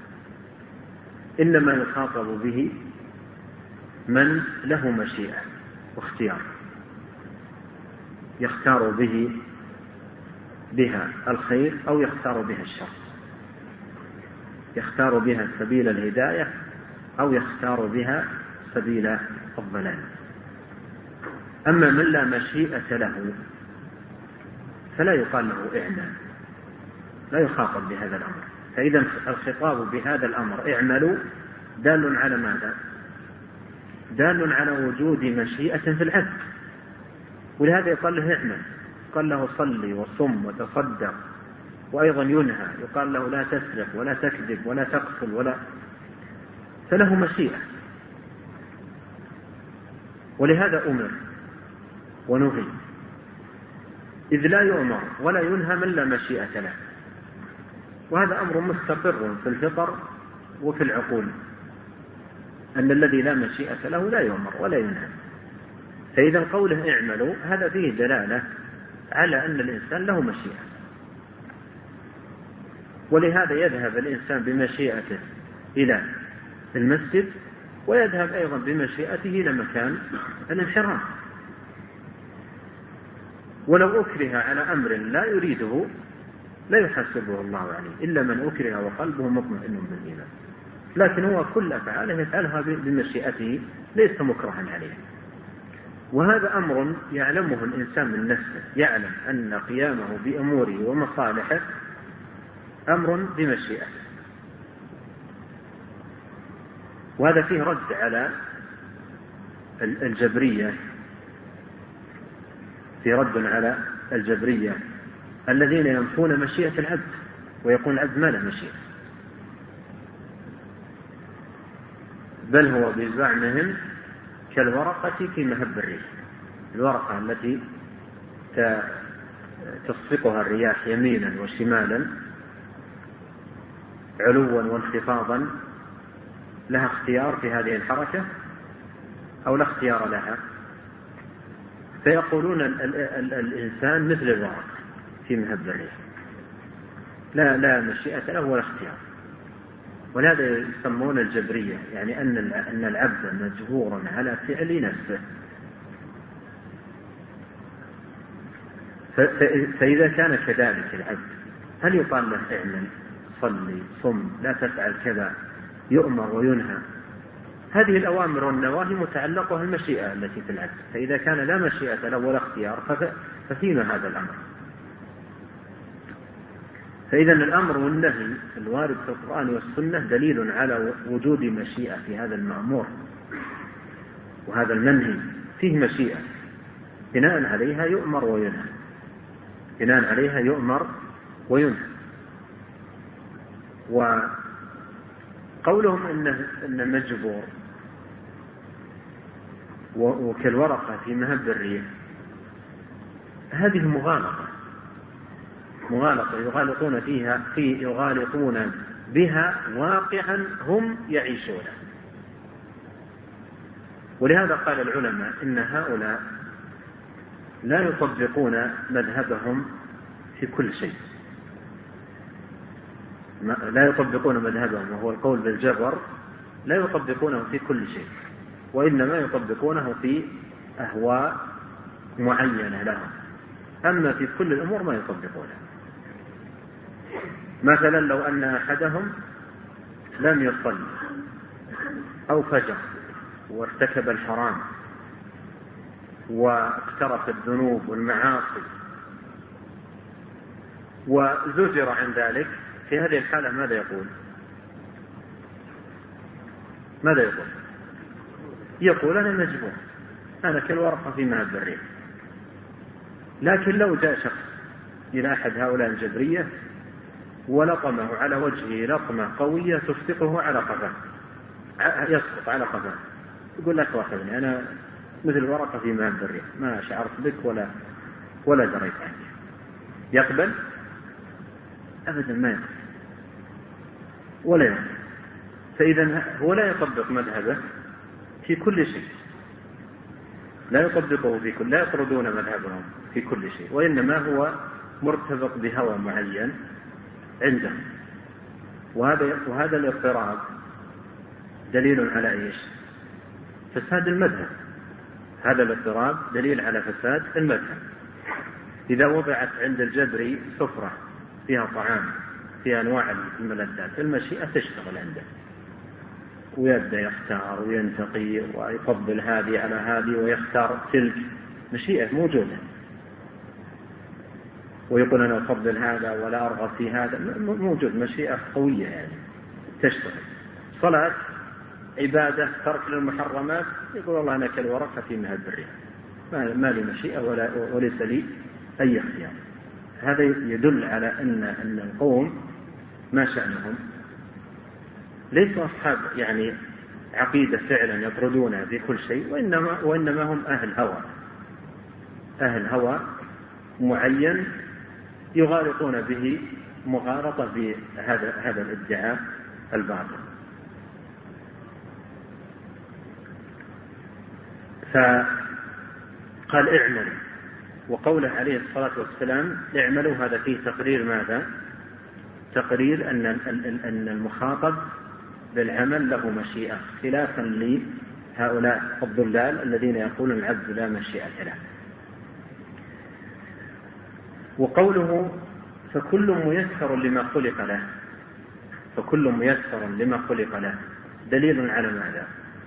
إنما يخاطب به من له مشيئة واختيار، يختار به بها الخير أو يختار بها الشر، يختار بها سبيل الهداية أو يختار بها سبيل الضلال. أما من لا مشيئة له فلا يقال له اعمل، لا يخاطب بهذا الأمر. فإذا الخطاب بهذا الأمر اعملوا دال على ماذا؟ دال على وجود مشيئة في العبد، ولهذا يقال له اعمل، يقال له صلي وصم وتصدق، وأيضا ينهى يقال له لا تسرق ولا تكذب ولا تقتل فله مشيئة. ولهذا أمر ونهي، إذ لا يؤمر ولا ينهى من لا مشيئة له، وهذا أمر مستقر في الفطر وفي العقول، أن الذي لا مشيئة له لا يؤمر ولا ينهى. فإذا قوله اعملوا هذا فيه دلالة على أن الإنسان له مشيئة، ولهذا يذهب الإنسان بمشيئته إلى المسجد ويذهب أيضا بمشيئته إلى مكان الانحراف. ولو أكره على أمر لا يريده لا يحاسبه الله عليه إلا من أكره وقلبه مطمئن بالإيمان، لكن هو كل أفعاله يفعلها بمشيئته ليس مكرها عليه. وهذا أمر يعلمه الإنسان من نفسه، يعلم أن قيامه بأموره ومصالحه أمر بمشيئته. وهذا فيه رد على الجبرية، في رد على الجبرية الذين ينفون مشيئة العبد ويقول العبد ما له مشيئة، بل هو بزعمهم كالورقة في مهب الريح، الورقة التي تصفقها الرياح يمينا وشمالا علوا وانخفاضا، لها اختيار في هذه الحركة أو لا اختيار لها. فيقولون الإنسان مثل الورقة في مهب الريح، لا مشيئة له ولا اختيار. ولهذا يسمون الجبرية، يعني أن العبد مجبور على فعل نفسه. فإذا كان كذلك العبد هل يقال له اعمل صلي صم لا تفعل كذا، يؤمر وينهى؟ هذه الأوامر والنواهي متعلقة المشيئة التي في العبد، فإذا كان لا مشيئة له ولا اختيار ففيما هذا الأمر. فإذا الأمر والنهي الوارد في القرآن والسنة دليل على وجود مشيئة في هذا المأمور، وهذا المنهي فيه مشيئة بناء عليها يؤمر وينهى، بناء عليها يؤمر وينهى. وقولهم إن مجبور وكالورقة في مهب الريح هذه مغالطة يغالطون بها واقعا هم يعيشونه. ولهذا قال العلماء إن هؤلاء لا يطبقون مذهبهم في كل شيء، لا يطبقون مذهبهم وهو القول بالجبر، لا يطبقونه في كل شيء، وإنما يطبقونه في أهواء معينة لهم. أما في كل الأمور ما يطبقونه. مثلا لو أن أحدهم لم يصلي أو فجر وارتكب الحرام واقترف الذنوب والمعاصي وزجر عن ذلك، في هذه الحالة ماذا يقول؟ يقول أنا مجبور، أنا كالورقة في مهب الريح. لكن لو جاء شخص إلى أحد هؤلاء الجبرية ولطمه على وجهه لطمة قوية تسقطه على قفاه، يسقط على قفاه، يقول لا تواخذني أنا مثل ورقة في مهب الريح، ما شعرت بك ولا دريت عنك، يقبل؟ أبدا ما يقبل ولا يقبل. فإذا هو لا يطبق مذهبه في كل شيء، لا يطبقه في كل، لا يطردون مذهبهم في كل شيء، وإنما هو مرتبط بهوى معين عندهم. وهذا الاضطراب دليل على ايش؟ فساد المذهب. هذا الاضطراب دليل على فساد المذهب. إذا وضعت عند الجبري سفرة فيها طعام فيها أنواع الملذات المشيئة تشتغل عنده ويبدأ يختار وينتقي ويفضل هذه على هذه ويختار تلك، مشيئة موجودة، ويقول أنا أفضل هذا ولا أرغب في هذا، موجود، مشيئة قوية يعني تشتغل. صلاة عبادة، ترك للمحرمات، يقول والله أنا كالورقة في مهد الريح، ما لي مشيئة وليس لي أي اختيار. هذا يدل على أن القوم ما شأنهم ليسوا أصحاب يعني عقيدة فعلا يطردون في كل شيء، وإنما هم أهل هوى معين يغالطون به مغالطة بهذا الادعاء الباطل. فقال اعملوا، وقوله عليه الصلاة والسلام اعملوا هذا فيه تقرير ماذا؟ تقرير أن المخاطب بالعمل له مشيئة، خلافا لهؤلاء الضلال الذين يقولون العبد لا مشيئة له. وقوله فكل ميسر لما خلق له، فكل ميسر لما خلق له، دليل على ماذا؟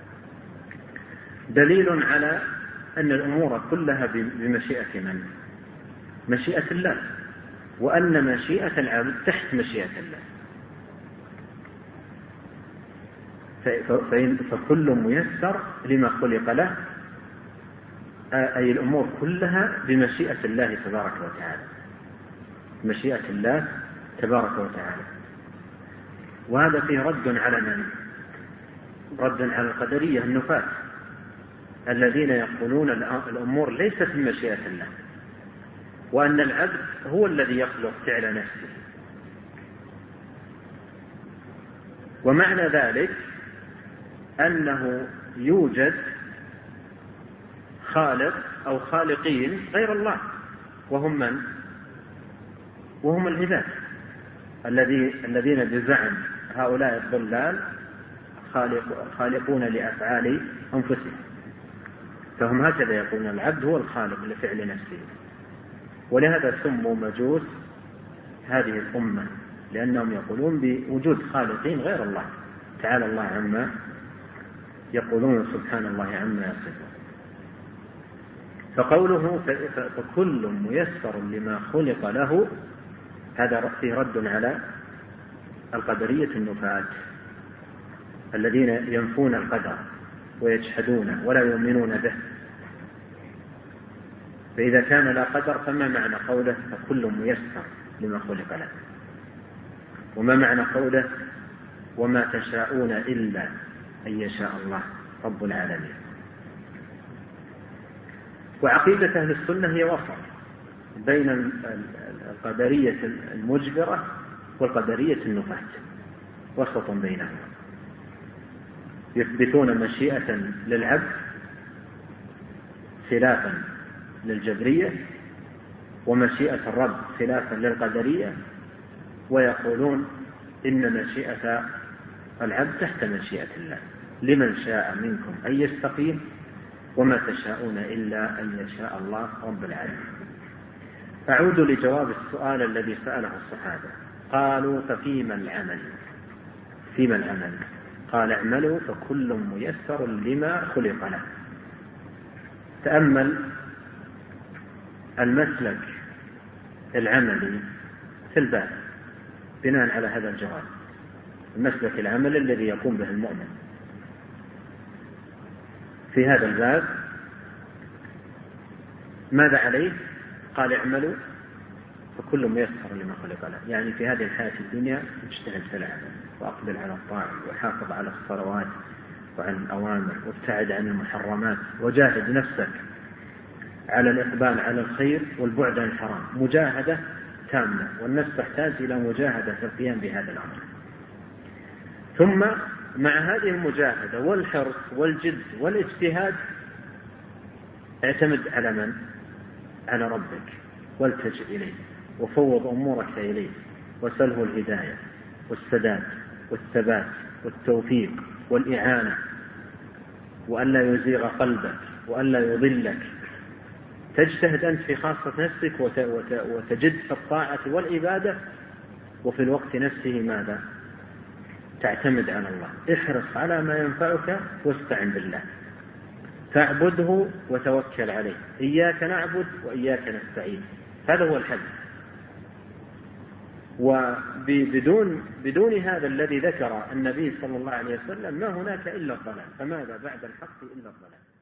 دليل على أن الأمور كلها بمشيئة من؟ مشيئة الله، وأن مشيئة العبد تحت مشيئة الله. فكل ميسر لما خلق له، أي الأمور كلها بمشيئة الله تبارك وتعالى، مشيئة الله تبارك وتعالى. وهذا فيه رد على من؟ رد على القدرية النفاة الذين يقولون الأمور ليست بمشيئة الله، وأن العبد هو الذي يخلق فعل نفسه. ومعنى ذلك أنه يوجد خالق أو خالقين غير الله، وهم من؟ وهم العباد الذين بزعم هؤلاء الضلال خالقون لأفعال أنفسهم. فهم هكذا يقولون العبد هو الخالق لفعل نفسه، ولهذا سموا مجوس هذه الأمة، لأنهم يقولون بوجود خالقين غير الله، تعالى الله عما يقولون، سبحان الله عما يصفون. فقوله فكل ميسر لما خلق له، هذا فيه رد على القدرية النفاة الذين ينفون القدر ويجحدونه ولا يؤمنون به. فإذا كان لا قدر فما معنى قوله فكل ميسر لما خلق له؟ وما معنى قوله وما تشاءون إلا أن يشاء الله رب العالمين؟ وعقيدة أهل السنة هي وسط بين القدرية المجبرة والقدرية النفاة، وسط بينهما، يثبتون مشيئة للعبد خلافا للجبرية، ومشيئة الرب خلافا للقدرية، ويقولون إن مشيئة العبد تحت مشيئة الله، لمن شاء منكم أن يستقيم وما تشاءون إلا أن يشاء الله رب العالمين. أعود لجواب السؤال الذي سأله الصحابة، قالوا ففيما العمل؟ فيما العمل؟ قال اعملوا فكل ميسر لما خلق له. تأمل المسلك العملي في الباب بناء على هذا الجواب، المسلك العمل الذي يقوم به المؤمن في هذا الباب ماذا عليه؟ قال اعملوا فكل ميسر لما خلق له، يعني في هذه الحياة الدنيا اجتهد في العمل وأقبل على الطاعة وحافظ على الصلوات وعن الأوامر وابتعد عن المحرمات، وجاهد نفسك على الإقبال على الخير والبعد عن الحرام، مجاهدة تامة، والنفس تحتاج إلى مجاهدة في القيام بهذا الأمر. ثم مع هذه المجاهدة والحرص والجد والاجتهاد اعتمد على من؟ على ربك، والتجئ إليه وفوض أمورك إليه، وسله الهداية والسداد والثبات والتوفيق والإعانة، وألا يزيغ قلبك وألا يضلك تجتهد أنت في خاصة نفسك وتجد في الطاعة والعبادة، وفي الوقت نفسه ماذا؟ تعتمد على الله. احرص على ما ينفعك واستعن بالله، فاعبده وتوكل عليه. إياك نعبد وإياك نستعين، هذا هو الحل. وبدون هذا الذي ذكر النبي صلى الله عليه وسلم ما هناك إلا الضلال، فماذا بعد الحق إلا الضلال.